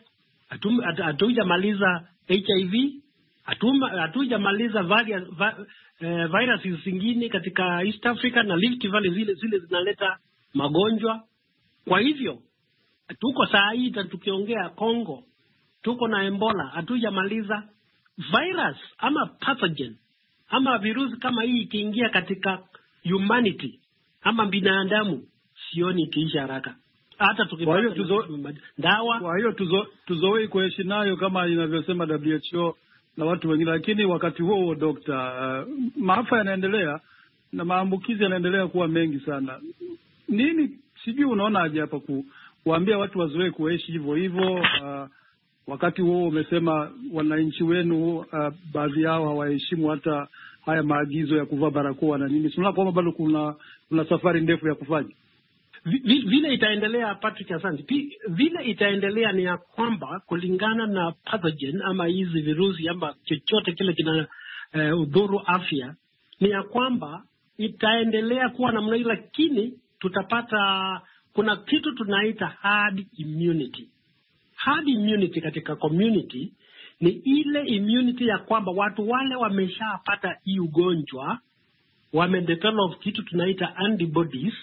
hatujamaliza H I V, hatujamaliza viruses zingine katika East Africa na Rift Valley, zile zile zinaleta magonjwa. Kwa hivyo tuko saa hii tukiongea Kongo, tuko na Ebola, hatujamaliza. Virus ama pathogen ama virusi kama hii ikiingia katika humanity ama binadamu, sioni ikiisha haraka. Hata tukipata kwa hiyo tuzo, dawa, kwa hiyo tuzo, tuzoe kuishi nayo kama inavyosema W H O na watu wengine. Lakini wakati huo huo, Dokta, uh, maafa yanaendelea na maambukizi yanaendelea kuwa mengi sana. Nini sijui unaona aje hapa ku, kuambia watu wazoe kuishi hivyo hivyo, uh, wakati huo umesema wananchi wenu uh, baadhi yao hawaheshimu hata haya maagizo ya kuvaa barakoa na nini. Tunaona kwamba bado kuna kuna safari ndefu ya kufanya. Vile itaendelea, Patrick, asante. Vile itaendelea ni ya kwamba kulingana na pathogen ama hizi virusi ama chochote kile kina uh, udhuru afya, ni ya kwamba itaendelea kuwa namna hii, lakini tutapata, kuna kitu tunaita herd immunity. Herd immunity katika community ni ile immunity ya kwamba watu wale wameshapata hii ugonjwa wamedevelop kitu tunaita antibodies,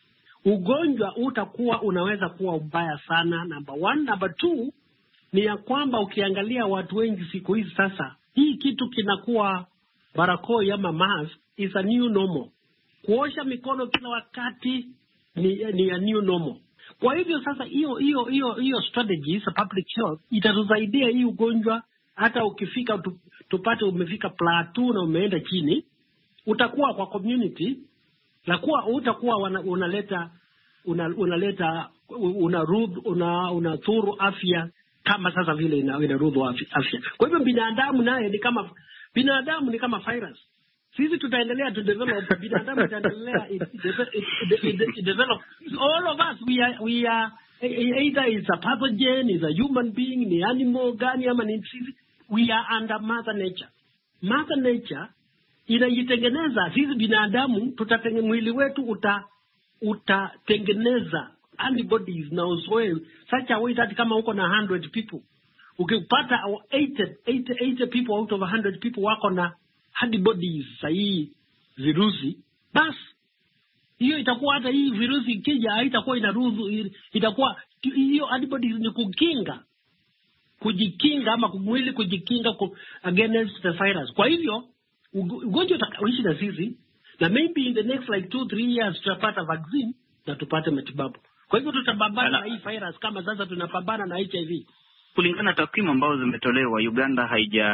ugonjwa utakuwa unaweza kuwa mbaya sana. Number one. Number two ni ya kwamba ukiangalia watu wengi siku hizi sasa, hii kitu kinakuwa barakoa ama mask is a new normal. Kuosha mikono kila wakati ni, ni a new normal. Kwa hivyo sasa hiyo hiyo hiyo hiyo strategies public health itatusaidia hii ugonjwa, hata ukifika tupate umefika plateau na umeenda chini, utakuwa kwa community na kuwa utakuwa unaleta una, unaleta unarudhu una unadhuru afya kama sasa vile ina inarudhu afya. Kwa hivyo binadamu naye ni kama binadamu ni kama virus. Sisi tutaendelea to develop, binadamu tutaendelea it, it, it, it, it develop. All of us we are we are either is a pathogen, is a human being, ni animal gani ama ni sisi, we are under mother nature. Mother nature inajitengeneza, sisi binadamu tutatengeneza mwili wetu uta utatengeneza antibodies na uzoe such a way that kama uko na one hundred people, ukipata eighty, eighty, eighty people out of one hundred people wako na antibodies sahihi virusi, basi hiyo itakuwa hata hii virusi ikija haitakuwa inarudhu, itakuwa hiyo antibodies ni kukinga kujikinga ama kumwili kujikinga against the virus. Kwa hivyo ugonjwa utaishi na sisi, na maybe in the next like two three years tutapata vaccine na tupate matibabu. Kwa hivyo tutapambana na hii virus kama sasa tunapambana na H I V. Kulingana na takwimu ambazo zimetolewa, Uganda haija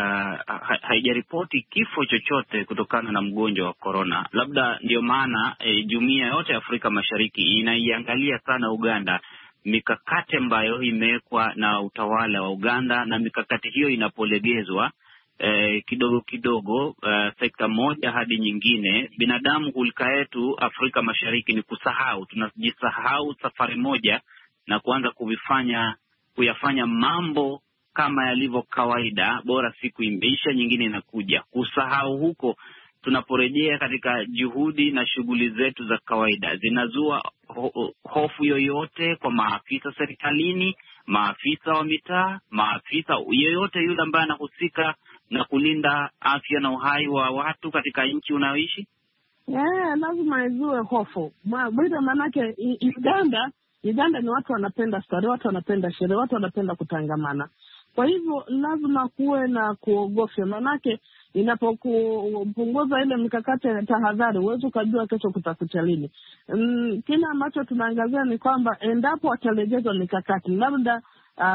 haijaripoti kifo chochote kutokana na mgonjwa wa corona. Labda ndio maana e, jumuiya yote ya Afrika Mashariki inaiangalia sana Uganda, mikakati ambayo imewekwa na utawala wa Uganda, na mikakati hiyo inapolegezwa eh, kidogo kidogo eh, sekta moja hadi nyingine. Binadamu hulka yetu Afrika Mashariki ni kusahau, tunajisahau safari moja na kuanza kuvifanya kuyafanya mambo kama yalivyo kawaida, bora siku imeisha nyingine inakuja. Kusahau huko tunaporejea katika juhudi na shughuli zetu za kawaida zinazua ho- hofu yoyote kwa maafisa serikalini, maafisa wa mitaa, maafisa yoyote yule ambaye anahusika na kulinda afya na uhai wa watu katika nchi unayoishi. Yeah, lazima izue hofu. Bila manake Uganda, Uganda ni watu wanapenda starehe, watu wanapenda sherehe, watu wanapenda kutangamana. Kwa hivyo lazima kuwe na kuogofya, manake inapokupunguza ile mikakati ya tahadhari uwezo kujua kesho kutakucha lini. Mm, kile ambacho tunaangazia ni kwamba endapo watalegeza mikakati, labda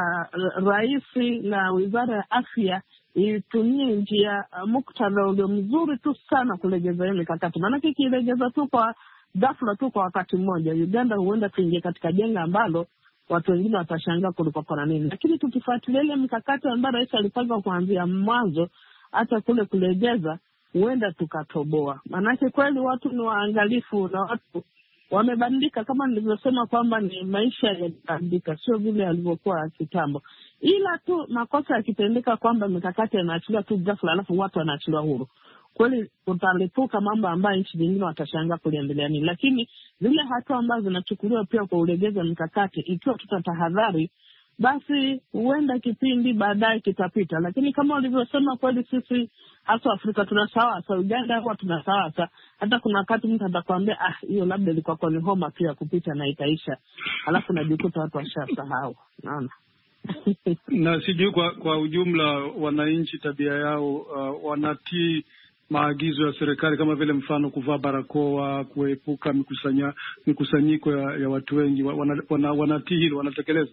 uh, raisi na wizara ya afya itumie njia uh, muktadha ulio mzuri tu sana kulegeza hiyo mikakati. Manake kilegeza tu kwa ghafla tu kwa wakati mmoja, Uganda huenda tuingie katika jenga ambalo watu wengine watashangaa kulikuwa kuna nini. Lakini tukifuatilia ile mikakati ambayo rais alipanga kuanzia mwanzo hata kule kulegeza, huenda tukatoboa. Manake kweli watu ni waangalifu na watu wamebadilika, kama nilivyosema kwamba ni maisha yamebadilika, sio vile yalivyokuwa kitambo. Ila tu makosa yakitendeka kwamba mikakati yanaachiliwa tu ghafla alafu watu wanaachiliwa huru, kweli utalipuka mambo ambayo nchi nyingine watashangaa kuliendelea nini. Lakini zile hatua ambazo zinachukuliwa pia kwa ulegeza mikakati, ikiwa tutatahadhari, basi huenda kipindi baadaye kitapita. Lakini kama walivyosema kweli sisi hasa Afrika tunasawasa, Uganda huwa tunasawasa. Hata kuna wakati mtu atakwambia ah hiyo labda ilikuwa kwa ni homa pia kupita na itaisha. Alafu najikuta watu washasahau. Naona. Na sijui kwa kwa ujumla wananchi tabia yao uh, wanatii maagizo ya serikali kama vile mfano kuvaa barakoa, kuepuka mikusanya mikusanyiko ya, ya watu wengi, wana, wana, wanatii hilo, wanatekeleza.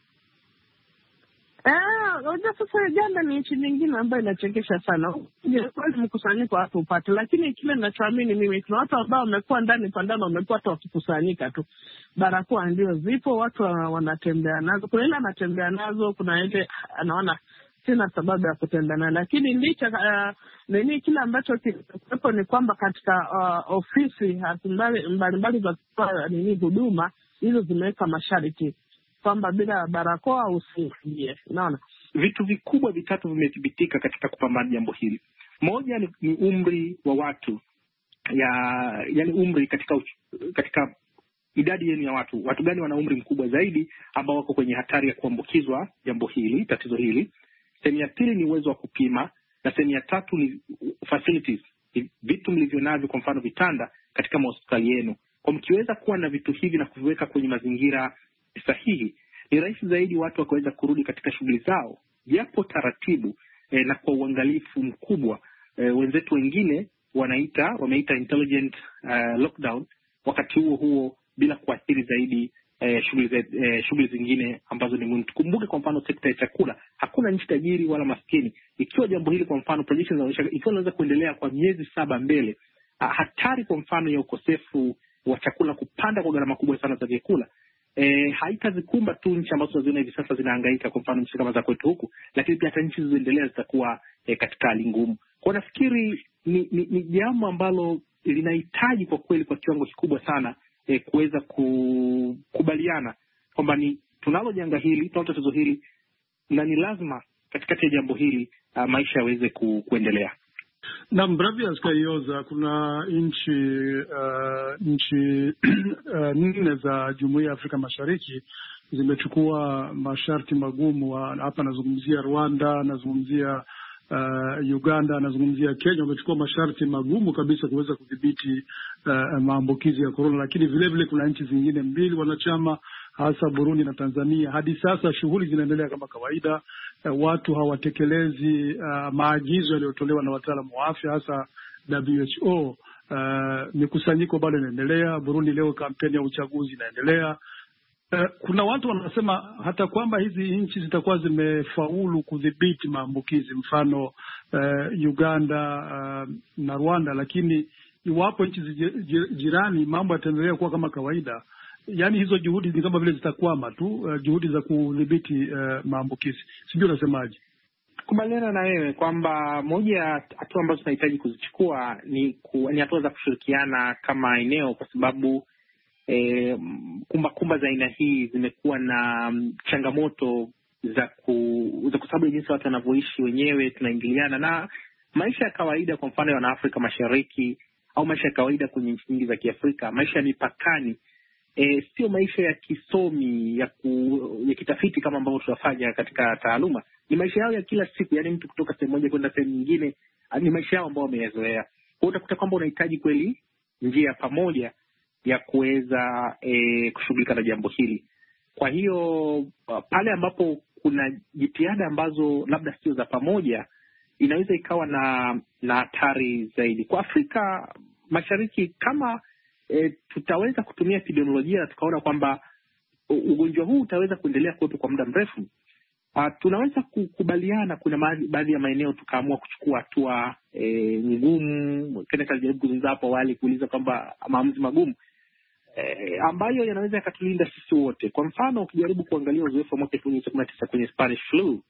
Eh, unajua sasa Uganda ni nchi nyingine ambayo inachekesha sana. Kweli mkusanyiko watu upate, lakini kile ninachoamini mimi kuna watu ambao wamekuwa ndani pandano wamekuwa hata wakikusanyika tu. Barakoa ndio zipo, watu wanatembea nazo. Kuna ile anatembea nazo, kuna ile anaona sina sababu ya kutembea nazo. Lakini licha uh, nini kile ambacho kipo ni kwamba katika uh, ofisi mbalimbali za kutoa nini huduma hizo zimeweka masharti kwamba bila barakoa usiingie. Unaona, vitu vikubwa vitatu vimethibitika katika kupambana jambo hili. Moja ni, ni umri wa watu ya yani umri katika katika idadi yenu ya watu. Watu gani wana umri mkubwa zaidi ambao wako kwenye hatari ya kuambukizwa jambo hili, tatizo hili. Sehemu ya pili ni uwezo wa kupima, na sehemu ya tatu ni facilities, vitu mlivyo navyo, kwa mfano vitanda katika mahospitali yenu. Kwa mkiweza kuwa na vitu hivi na kuviweka kwenye mazingira sahihi, ni rahisi zaidi watu wakaweza kurudi katika shughuli zao, japo taratibu eh, na kwa uangalifu mkubwa. Eh, wenzetu wengine wanaita wameita intelligent uh, lockdown, wakati huo huo bila kuathiri zaidi eh, shughuli eh, shughuli zingine ambazo ni muhimu. Tukumbuke kwa mfano sekta ya chakula, hakuna nchi tajiri wala maskini. Ikiwa jambo hili kwa mfano projections zinaonyesha ikiwa inaweza kuendelea kwa miezi saba mbele, uh, hatari kwa mfano ya ukosefu wa chakula, kupanda kwa gharama kubwa sana za vyakula, eh, haitazikumba tu nchi ambazo tunaziona hivi sasa zinahangaika, kwa mfano nchi kama za kwetu huku, lakini pia hata nchi zilizoendelea zitakuwa eh, katika hali ngumu. Kwa nafikiri ni, ni, ni jambo ambalo linahitaji kwa kweli kwa kiwango kikubwa sana eh, kuweza kukubaliana kwamba ni tunalo janga hili, tunalo tatizo hili, na ni lazima katikati ya jambo hili uh, maisha yaweze ku, kuendelea. Na Bravias Kayoza, kuna nchi uh, nchi uh, nne za Jumuiya ya Afrika Mashariki zimechukua masharti magumu. Hapa nazungumzia Rwanda, nazungumzia uh, Uganda, nazungumzia Kenya. Wamechukua masharti magumu kabisa kuweza kudhibiti uh, maambukizi ya corona, lakini vile vile kuna nchi zingine mbili wanachama, hasa Burundi na Tanzania. Hadi sasa shughuli zinaendelea kama kawaida. Uh, watu hawatekelezi uh, maagizo yaliyotolewa na wataalamu wa afya, hasa W H O. Uh, mikusanyiko bado inaendelea. Burundi leo kampeni ya uchaguzi inaendelea. Uh, kuna watu wanasema hata kwamba hizi nchi zitakuwa zimefaulu kudhibiti maambukizi, mfano uh, Uganda uh, na Rwanda, lakini iwapo nchi jirani mambo yataendelea kuwa kama kawaida, yaani hizo juhudi ni kama vile zitakwama tu, uh, juhudi za kudhibiti uh, maambukizi. Sijui unasemaje? Kubaliana na wewe kwamba moja ya hatua ambazo tunahitaji kuzichukua ni ku, ni hatua za kushirikiana kama eneo, kwa sababu eh, kumba kumba za aina hii zimekuwa na changamoto za ku, za kwa sababu ya jinsi watu wanavyoishi wenyewe, tunaingiliana na maisha ya kawaida. Kwa mfano ya Afrika Mashariki au maisha ya kawaida kwenye nchi nyingi za Kiafrika, maisha ya mipakani, E, sio maisha ya kisomi ya, ku, ya kitafiti kama ambavyo tunafanya katika taaluma. Ni maisha yao ya kila siku, yani mtu kutoka sehemu moja kwenda sehemu nyingine, ni maisha yao ambao wameyazoea. Kwa utakuta kwamba unahitaji kweli njia pamoja ya kuweza e, kushughulika na jambo hili. Kwa hiyo pale ambapo kuna jitihada ambazo labda sio za pamoja, inaweza ikawa na na hatari zaidi. Kwa Afrika Mashariki, kama E, tutaweza kutumia epidemiolojia na tukaona kwamba ugonjwa huu utaweza kuendelea kuwepo kwa muda mrefu, uh, tunaweza kukubaliana. Kuna baadhi ya maeneo tukaamua kuchukua hatua e, ngumu. Kenneth alijaribu kuzungumza hapo awali kuuliza kwamba maamuzi magumu e, ambayo yanaweza yakatulinda sisi wote. Kwa mfano, ukijaribu kuangalia uzoefu wa mwaka elfu mbili kumi na tisa kwenye Spanish flu,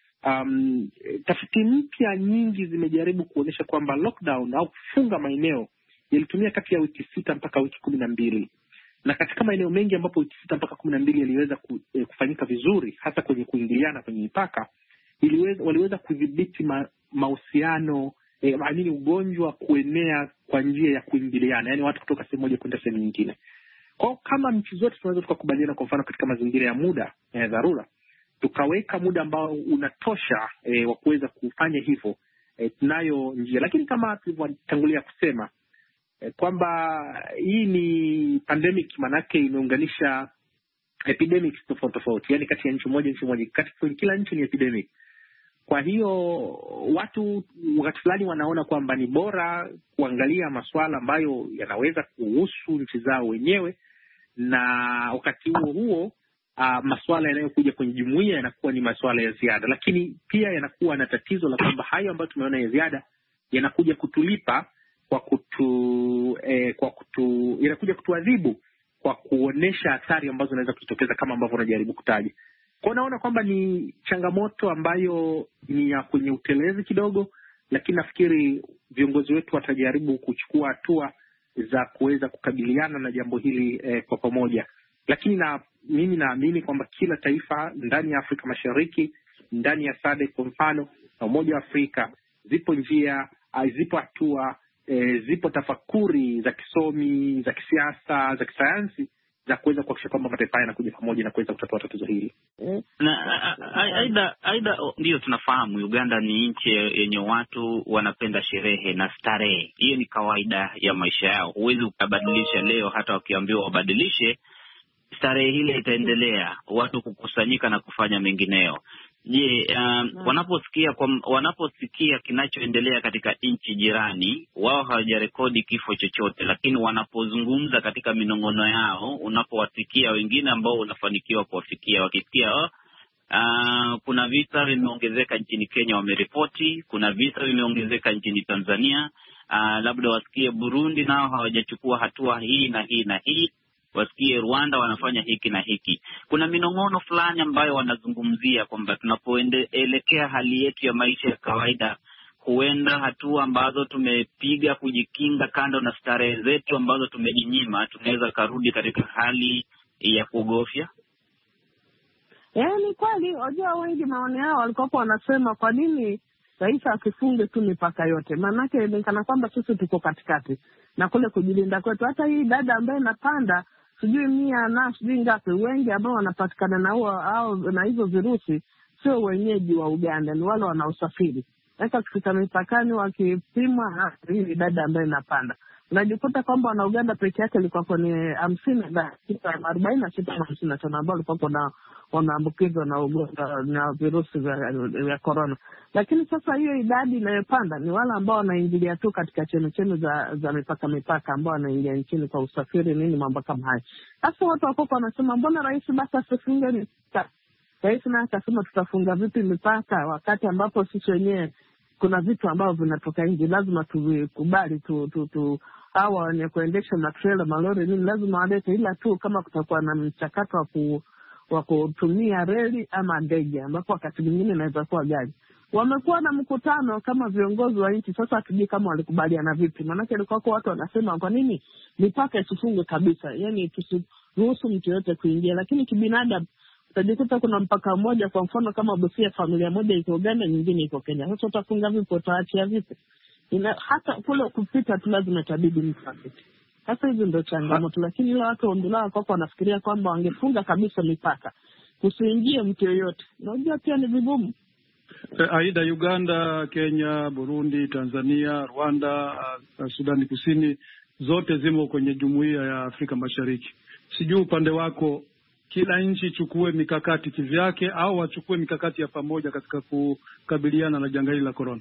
um, tafiti mpya nyingi zimejaribu kuonyesha kwamba lockdown au kufunga maeneo yalitumia kati ya wiki sita mpaka wiki kumi na mbili, na katika maeneo mengi ambapo wiki sita mpaka kumi na mbili yaliweza kufanyika vizuri, hata kwenye kuingiliana kwenye mipaka, iliweza waliweza kudhibiti ma, mahusiano eh, maana ugonjwa kuenea kwa njia ya kuingiliana, yani watu kutoka sehemu moja kwenda sehemu nyingine. Kwa kama nchi zote tunaweza tukakubaliana, kwa mfano katika mazingira ya muda ya eh, dharura, tukaweka muda ambao unatosha eh, wa kuweza kufanya hivyo, eh, tunayo njia. Lakini kama tulivyotangulia kusema kwamba hii ni pandemic, manake imeunganisha epidemics tofauti tofauti, yani kati ya nchi moja nchi moja, kati kila nchi ni epidemic. Kwa hiyo watu wakati fulani wanaona kwamba ni bora kuangalia masuala ambayo yanaweza kuhusu nchi zao wenyewe, na wakati huo huo uh, masuala yanayokuja kwenye jumuiya yanakuwa ni masuala ya ziada. Lakini pia yanakuwa na tatizo la kwamba hayo ambayo tumeona ya ziada yanakuja kutulipa kwa kutu eh, kwa kutu inakuja kutuadhibu kwa kuonesha athari ambazo zinaweza kujitokeza kama ambavyo unajaribu kutaja. Kwa naona kwamba ni changamoto ambayo ni ya kwenye utelezi kidogo, lakini nafikiri viongozi wetu watajaribu kuchukua hatua za kuweza kukabiliana na jambo hili eh, kwa pamoja. Lakini na mimi naamini kwamba kila taifa ndani ya Afrika Mashariki, ndani ya S A D C kwa mfano na Umoja wa Afrika, zipo njia, zipo hatua, E, zipo tafakuri za kisomi, za kisiasa, za kisayansi za kuweza kuhakikisha kwamba mataifa haya yanakuja pamoja na kuweza kutatua tatizo hili. Na aidha aidha ndio tunafahamu Uganda ni nchi yenye watu wanapenda sherehe na starehe. Hiyo ni kawaida ya maisha yao. Huwezi ukabadilisha leo, hata wakiambiwa wabadilishe, starehe hile itaendelea, watu kukusanyika na kufanya mengineo. Je, um, wanaposikia kwa, wanaposikia kinachoendelea katika nchi jirani, wao hawajarekodi kifo chochote, lakini wanapozungumza katika minongono yao, unapowasikia wengine ambao unafanikiwa kuwafikia wakisikia oh, uh, kuna visa vimeongezeka nchini Kenya wameripoti, kuna visa vimeongezeka nchini Tanzania, uh, labda wasikie Burundi nao hawajachukua hatua hii na hii na hii, wasikie Rwanda wanafanya hiki na hiki. Kuna minong'ono fulani ambayo wanazungumzia kwamba tunapoelekea hali yetu ya maisha ya kawaida, huenda hatua ambazo tumepiga kujikinga kando na starehe zetu ambazo tumejinyima, tunaweza karudi katika hali ya kugofya. Yaani kweli, wajua wengi maoni yao walikuwa wanasema kwa nini rais akifunge tu mipaka yote? Maanake ni kana kwamba sisi tuko katikati na kule kujilinda kwetu. Hata hii dada ambaye inapanda sijui mia na sijui ngapi, wengi ambao wanapatikana na huo au na hizo virusi sio wenyeji wa Uganda, ni wale wanaosafiri. Hata kufika mipakani wakipimwa, hii dada ambaye inapanda, unajikuta kwamba wana Uganda peke yake ilikuwa kwenye hamsini na sita arobaini na sita na hamsini na tano ambao walikuwa kuna wanaambukizwa na ugonjwa na virusi vya corona. Lakini sasa hiyo idadi inayopanda ni wale ambao wanaingilia tu katika chemchemi za za mipaka mipaka ambao wanaingia nchini kwa usafiri nini mambo kama haya. Sasa watu wako wanasema mbona rais basi asifunge mipaka? Rais naye akasema tutafunga vipi mipaka wakati ambapo sisi wenyewe kuna vitu ambavyo vinatoka nje, lazima tuvikubali tu tu, tu hawa wenye kuendesha matrela malori nini lazima walete, ila tu kama kutakuwa na mchakato wa ku wa kutumia reli ama ndege ambapo wakati mwingine inaweza kuwa gari. Wamekuwa na mkutano kama viongozi wa nchi, sasa hatujui kama walikubaliana vipi. Maana ilikuwa kwa watu wanasema kwa nini mipaka isifungwe kabisa, yani tusiruhusu mtu yote kuingia, lakini kibinadamu utajikuta kuna mpaka mmoja, kwa mfano kama Busia familia moja iko Uganda nyingine iko Kenya. Sasa utafunga vipi, utaachia vipi? Ina hata kule kupita tu lazima tabidi mpaka. Sasa hizo ndio changamoto, lakini ile watu ondolao kwa wanafikiria kwamba wangefunga kabisa mipaka, kusiingie mtu yoyote. Unajua pia ni vigumu. Aida, Uganda, Kenya, Burundi, Tanzania, Rwanda, uh, Sudani Kusini zote zimo kwenye Jumuiya ya Afrika Mashariki. Sijui upande wako kila nchi chukue mikakati kivyake au wachukue mikakati ya pamoja katika kukabiliana na janga hili la corona?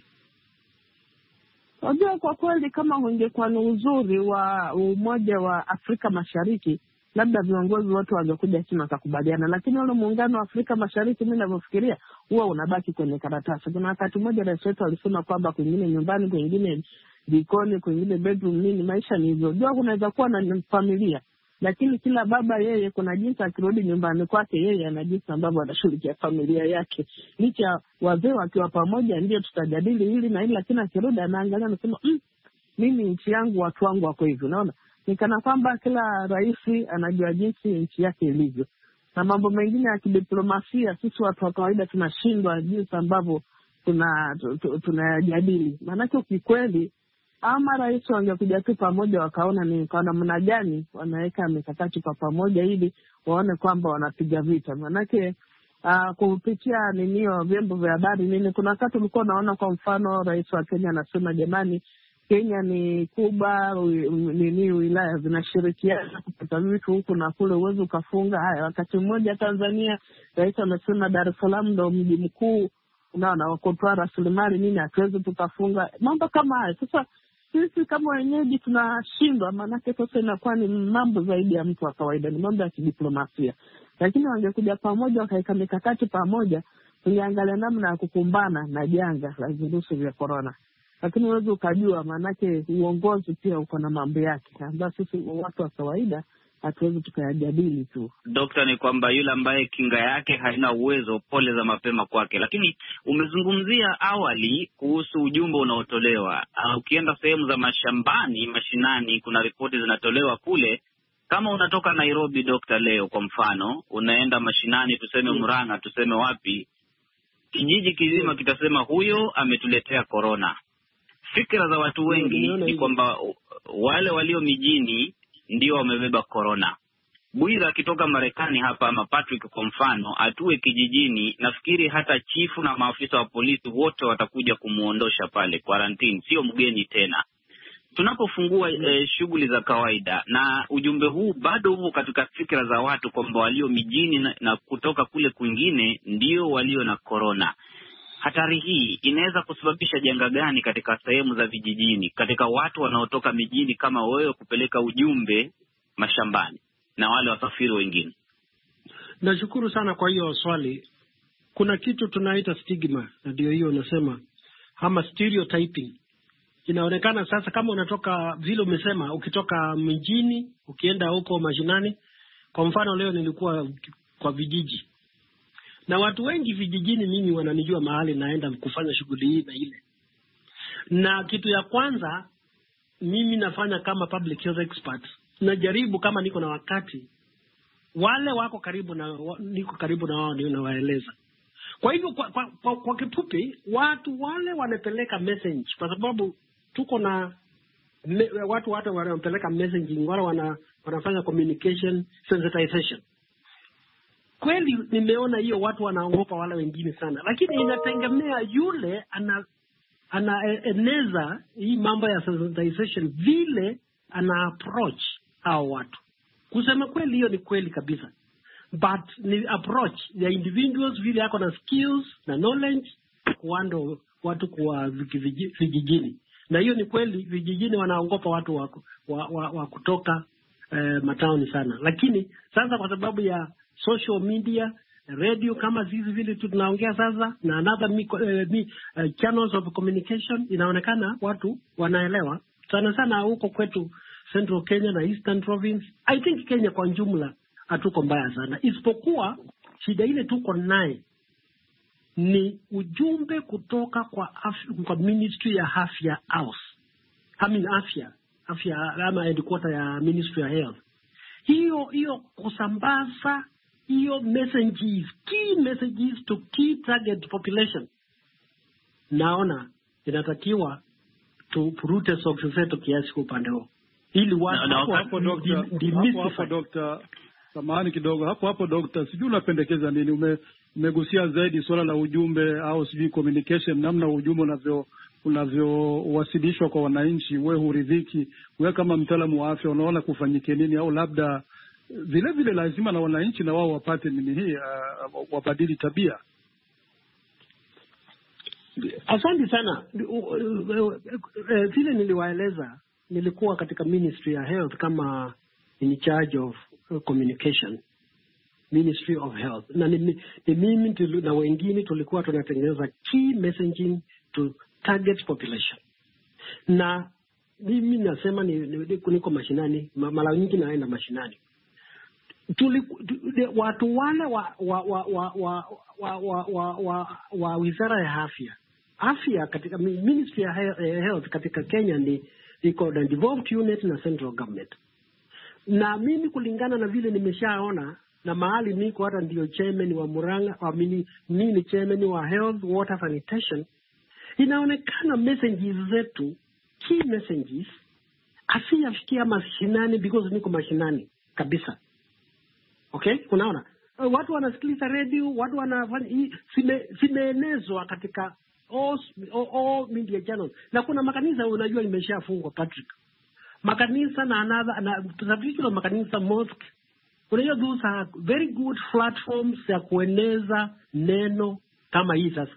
Unajua kwa kweli kama ungekuwa ni uzuri wa Umoja wa Afrika Mashariki, labda viongozi wote wangekuja chini wakakubaliana, lakini wale muungano wa Afrika Mashariki mimi ninavyofikiria huwa unabaki kwenye karatasi. Kuna wakati mmoja rais wetu alisema kwamba kwingine nyumbani, kwingine jikoni, kwingine bedroom nini, maisha ni hivyo. Unajua kunaweza kuwa na familia, lakini kila baba yeye kuna jinsi akirudi nyumbani kwake yeye ana jinsi ambavyo anashughulikia familia yake. Licha wazee wakiwa pamoja ndio tutajadili hili na hili, lakini akirudi anaangalia anasema mm, mimi nchi yangu watu wangu wako hivyo. Unaona? Ni kana kwamba kila rais anajua jinsi nchi yake ilivyo. Na mambo mengine ya kidiplomasia sisi watu wa kawaida tunashindwa jinsi ambavyo tuna tunayajadili. Maana kikweli ama rais wangekuja tu pamoja wakaona ni kwa namna gani wanaweka mikakati kwa pamoja ili waone kwamba wanapiga vita. Manake uh, kupitia ninio vyombo vya habari nini, kuna wakati ulikuwa unaona kwa mfano rais wa Kenya anasema jamani, Kenya ni Kuba, nini wilaya zinashirikiana kupata vitu huku na kule, uwezo ukafunga haya. Wakati mmoja Tanzania rais amesema Dar es Salaam ndio mji mkuu, unaona wakotoa rasilimali nini, hatuwezi tukafunga mambo kama haya. Sasa sisi kama wenyeji tunashindwa, maanake sasa inakuwa ni mambo zaidi ya mtu wa kawaida, ni mambo ya kidiplomasia. Lakini wangekuja pamoja wakaweka mikakati pamoja, tungeangalia namna ya kukumbana na janga la virusi vya corona. Lakini uwezo ukajua, maanake uongozi pia uko na mambo yake ambayo sisi watu wa kawaida hatuwezi tukayajadili tu. Dokta, ni kwamba yule ambaye kinga yake haina uwezo, pole za mapema kwake. Lakini umezungumzia awali kuhusu ujumbe unaotolewa. Uh, ukienda sehemu za mashambani, mashinani, kuna ripoti zinatolewa kule. Kama unatoka Nairobi, dokta, leo kwa mfano, unaenda mashinani, tuseme Murang'a, tuseme wapi, kijiji kizima kitasema huyo ametuletea corona. Fikra za watu wengi ni kwamba wale walio mijini ndio wamebeba corona. Bwira akitoka Marekani hapa ama Patrick kwa mfano atue kijijini, nafikiri hata chifu na maafisa wa polisi wote watakuja kumuondosha pale quarantine, sio mgeni tena. Tunapofungua eh, shughuli za kawaida, na ujumbe huu bado upo katika fikra za watu kwamba walio mijini na, na kutoka kule kwingine ndio walio na corona. Hatari hii inaweza kusababisha janga gani katika sehemu za vijijini, katika watu wanaotoka mijini kama wewe kupeleka ujumbe mashambani na wale wasafiri wengine? Nashukuru sana kwa hiyo swali. Kuna kitu tunaita stigma, na ndio hiyo unasema ama stereotyping. Inaonekana sasa kama unatoka vile umesema, ukitoka mjini ukienda huko mashinani. Kwa mfano leo nilikuwa kwa vijiji, na watu wengi vijijini mimi wananijua mahali naenda kufanya shughuli hii na ile. Na kitu ya kwanza mimi nafanya kama public health expert, najaribu kama niko na wakati, wale wako karibu na niko karibu na wao ndio nawaeleza. Kwa hivyo kwa, kwa, kwa, kwa kifupi, watu wale wanapeleka message, kwa sababu tuko na me, watu watu wanapeleka messaging, wale wana, wanafanya communication sensitization. Kweli nimeona hiyo watu wanaogopa wale wengine sana, lakini inategemea yule ana anaeneza hii mambo ya sensitization, vile ana approach hao watu. Kusema kweli hiyo ni kweli kabisa, but ni approach ya individuals vile yako na skills na knowledge kuando watu kwa vijijini. Na hiyo ni kweli, vijijini wanaogopa watu wa, wa, wa, wa kutoka eh, mataoni sana. Lakini sasa kwa sababu ya social media, radio kama zizi vile tunaongea sasa, na another mi, uh, mi, uh, channels of communication, inaonekana watu wanaelewa sana sana huko kwetu Central Kenya na Eastern Province. I think Kenya kwa jumla hatuko mbaya sana, isipokuwa shida ile tuko naye ni ujumbe kutoka kwa afya, kwa Ministry ya Afya House. I mean afya, afya ama headquarter ya Ministry ya Health. Hiyo hiyo kusambaza hiyo messages, key messages to key target population. Naona inatakiwa tupurute sokse zetu kiasi kwa upande huo. Ili watu hapo hapo dokta, hapo hapo dokta, samahani kidogo, hapo hapo dokta, sijui unapendekeza nini? Ume umegusia zaidi swala la ujumbe au sijui communication, namna ujumbe unavyo unavyowasilishwa kwa wananchi. Wewe huridhiki, wewe kama mtaalamu wa afya unaona kufanyike nini, au labda vile vile lazima na wananchi na wao wapate nini hii, uh, wabadili tabia? Asante sana. Vile niliwaeleza, nilikuwa katika Ministry ya Health kama in charge of communication, Ministry of Health. Na ni, ni mimi na wengine tulikuwa tunatengeneza key messaging to target population. Na mimi nasema ni, ni niko mashinani, mara nyingi naenda mashinani. Tuli, watu wale wa wa wa wa wa wa wa, wa, wa, wa wizara ya afya afya katika Ministry ya Health katika Kenya ni iko na devolved unit na central government. Na mimi kulingana na vile nimeshaona na mahali niko, hata ndio chairman wa Murang'a, wa mimi ni chairman wa health water sanitation, inaonekana messages zetu, key messages asiyafikia mashinani, because niko mashinani kabisa. Okay, unaona watu wanasikiliza radio, watu wanafanya sime simeenezwa katika all, all, all media channels. Na kuna makanisa unajua imeshafungwa Patrick, makanisa na another na particular makanisa mosque, unajua those are very good platforms ya kueneza neno kama hii. Sasa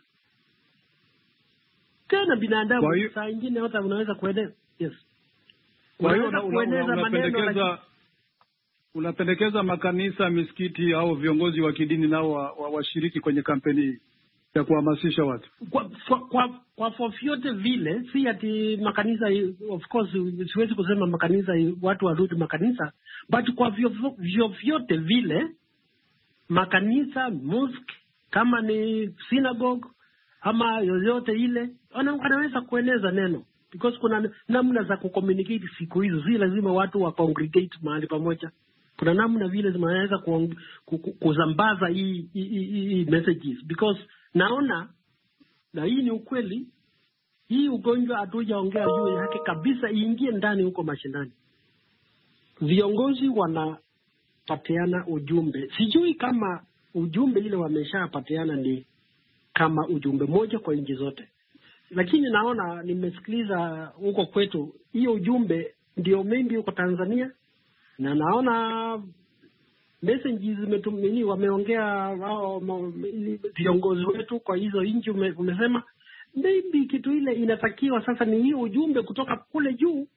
tena binadamu saa nyingine hata unaweza kueneza, yes, kwa hiyo kueneza maneno. Unapendekeza makanisa, misikiti au viongozi wa kidini nao washiriki wa, wa kwenye kampeni ya kuhamasisha watu kwa kwa, kwa, kwa fofyote vile, si ati makanisa, of course siwezi kusema makanisa watu warudi makanisa, but kwa vyovyote vile makanisa, mosque, kama ni synagogue ama yoyote ile, wanaweza kueneza neno, because kuna namna za kucommunicate siku hizo, si lazima watu wa congregate mahali pamoja. Kuna namna vile zinaweza kuzambaza hii hii messages, because naona na hii ni ukweli, hii ugonjwa hatujaongea juu yake kabisa, iingie ndani huko mashinani. Viongozi wana patiana ujumbe. Sijui kama ujumbe ile wameshapatiana ni kama ujumbe moja kwa nchi zote. Lakini naona nimesikiliza huko kwetu hiyo ujumbe ndio maybe huko Tanzania, na naona messages zimetumini wameongea wao viongozi wetu kwa hizo nchi. Umesema maybe kitu ile inatakiwa sasa ni hiyo ujumbe kutoka kule juu,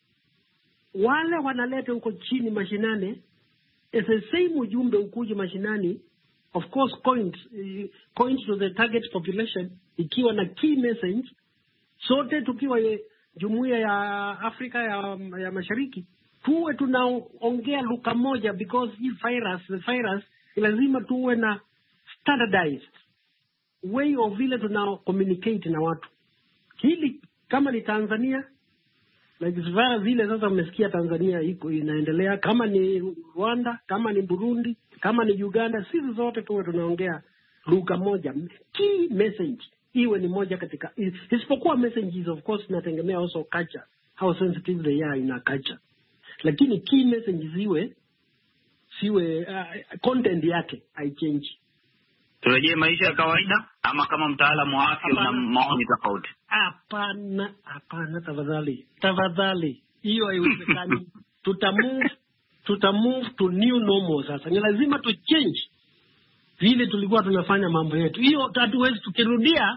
wale wanaleta huko chini mashinani, it's the same ujumbe ukuje mashinani, of course point point to the target population, ikiwa na key message. Sote tukiwa jumuiya ya Afrika ya, ya Mashariki tuwe tunaongea lugha moja, because hii virus the virus lazima tuwe na standardized way of vile tuna communicate na watu. Hili kama ni Tanzania, like virus vile sasa umesikia Tanzania iko inaendelea, kama ni Rwanda, kama ni Burundi, kama ni Uganda, sisi zote tuwe tunaongea lugha moja. Key message iwe ni moja katika, isipokuwa messages of course nategemea also culture, how sensitive they are in a culture. Lakini key messages iwe siwe uh, content yake I change. Turejee maisha ya kawaida ama kama mtaalamu wa afya una maoni tofauti? Hapana, hapana, tafadhali. Tafadhali. Hiyo haiwezekani. tutamove tutamove to new normal sasa. Ni lazima tu change vile tulikuwa tunafanya mambo yetu. Hiyo hatuwezi tukirudia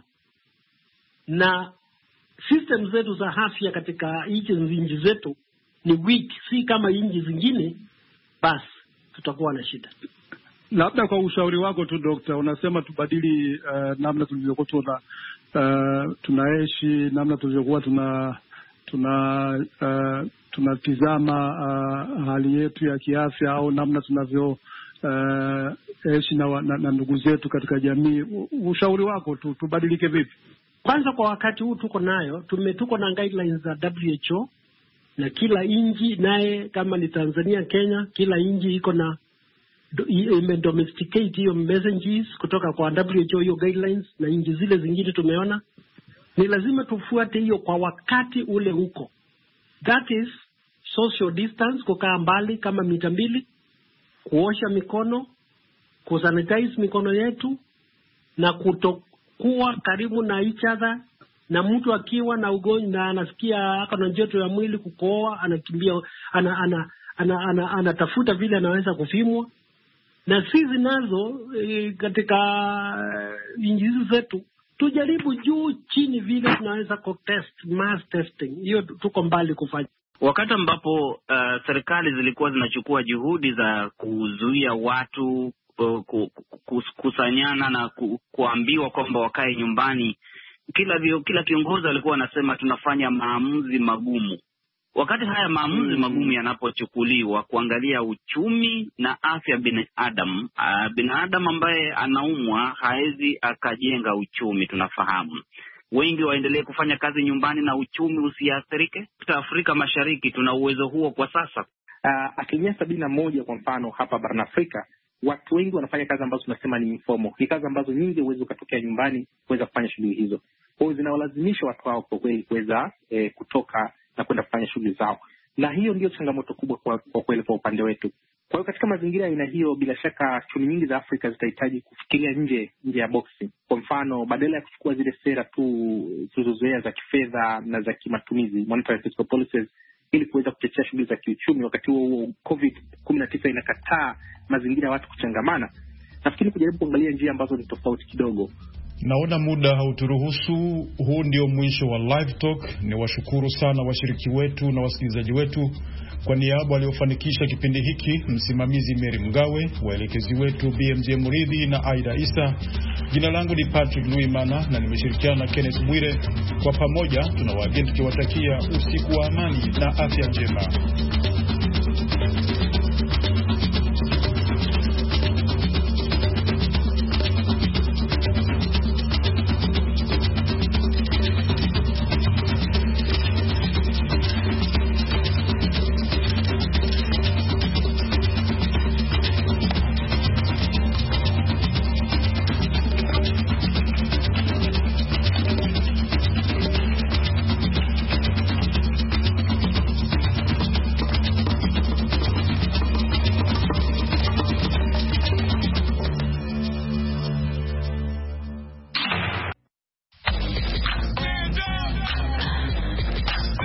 na system zetu za afya katika nchi nchi zetu ni weak, si kama nchi zingine, basi tutakuwa na shida. Labda kwa ushauri wako tu dokta, unasema tubadili uh, namna tulivyokuwa tuna uh, tunaishi, namna tulivyokuwa tuna tuna uh, tunatizama uh, hali yetu ya kiafya, au namna tunavyo uh, ishi na, na, na ndugu zetu katika jamii. Ushauri wako tu tubadilike vipi? Kwanza kwa wakati huu tuko nayo, tume tuko na guidelines za W H O, na kila inji naye kama ni Tanzania, Kenya, kila inji iko na ime domesticate hiyo messages kutoka kwa W H O, hiyo guidelines, na inji zile zingine tumeona ni lazima tufuate hiyo kwa wakati ule huko. That is social distance, kukaa mbali kama mita mbili, kuosha mikono, kusanitize mikono yetu, na kutokuwa karibu na each other. Na mtu akiwa na ugonjwa na anasikia ako na joto ya mwili, kukohoa, anakimbia ana ana ana anatafuta ana, vile anaweza kufimwa. Na sisi nazo e, katika nchi zetu tujaribu juu chini vile tunaweza kutest, mass testing. Hiyo tuko mbali kufanya. Wakati ambapo uh, serikali zilikuwa zinachukua juhudi za kuzuia watu uh, kusanyana na ku, kuambiwa kwamba wakae nyumbani, kila vio, kila kiongozi alikuwa anasema tunafanya maamuzi magumu. Wakati haya maamuzi mm. magumu yanapochukuliwa kuangalia uchumi na afya binadamu, uh, binadamu ambaye anaumwa haezi akajenga uchumi, tunafahamu. Wengi waendelee kufanya kazi nyumbani na uchumi usiathirike. Katika Afrika Mashariki tuna uwezo huo kwa sasa. Uh, asilimia sabini na moja kwa mfano hapa barani Afrika, watu wengi wanafanya kazi ambazo tunasema ni informal. Ni kazi ambazo nyingi uwezo ukatokea nyumbani kuweza kufanya shughuli hizo. Kwa hiyo zinawalazimisha watu wao kwa kweli kuweza eh, kutoka na kwenda kufanya shughuli zao. Na hiyo ndio changamoto kubwa kwa, kwa kweli kwa upande wetu. Kwa hiyo katika mazingira ya aina hiyo, bila shaka chumi nyingi za Afrika zitahitaji kufikiria nje nje ya boksi. Kwa mfano, badala ya kuchukua zile sera tu tulizozoea za kifedha na za kimatumizi, monetary fiscal policies, ili kuweza kutetea shughuli za kiuchumi, wakati huo huo covid kumi na tisa inakataa mazingira ya watu kuchangamana, nafikiri kujaribu kuangalia njia ambazo ni tofauti kidogo. Naona muda hauturuhusu. Huu ndio mwisho wa Live Talk. Ni washukuru sana washiriki wetu na wasikilizaji wetu. Kwa niaba waliofanikisha kipindi hiki, msimamizi Mary Mgawe, waelekezi wetu B M J Muridhi na Aida Isa. Jina langu ni Patrick Luimana na nimeshirikiana na Kenneth Bwire. Kwa pamoja tunawageni tukiwatakia usiku wa amani na afya njema.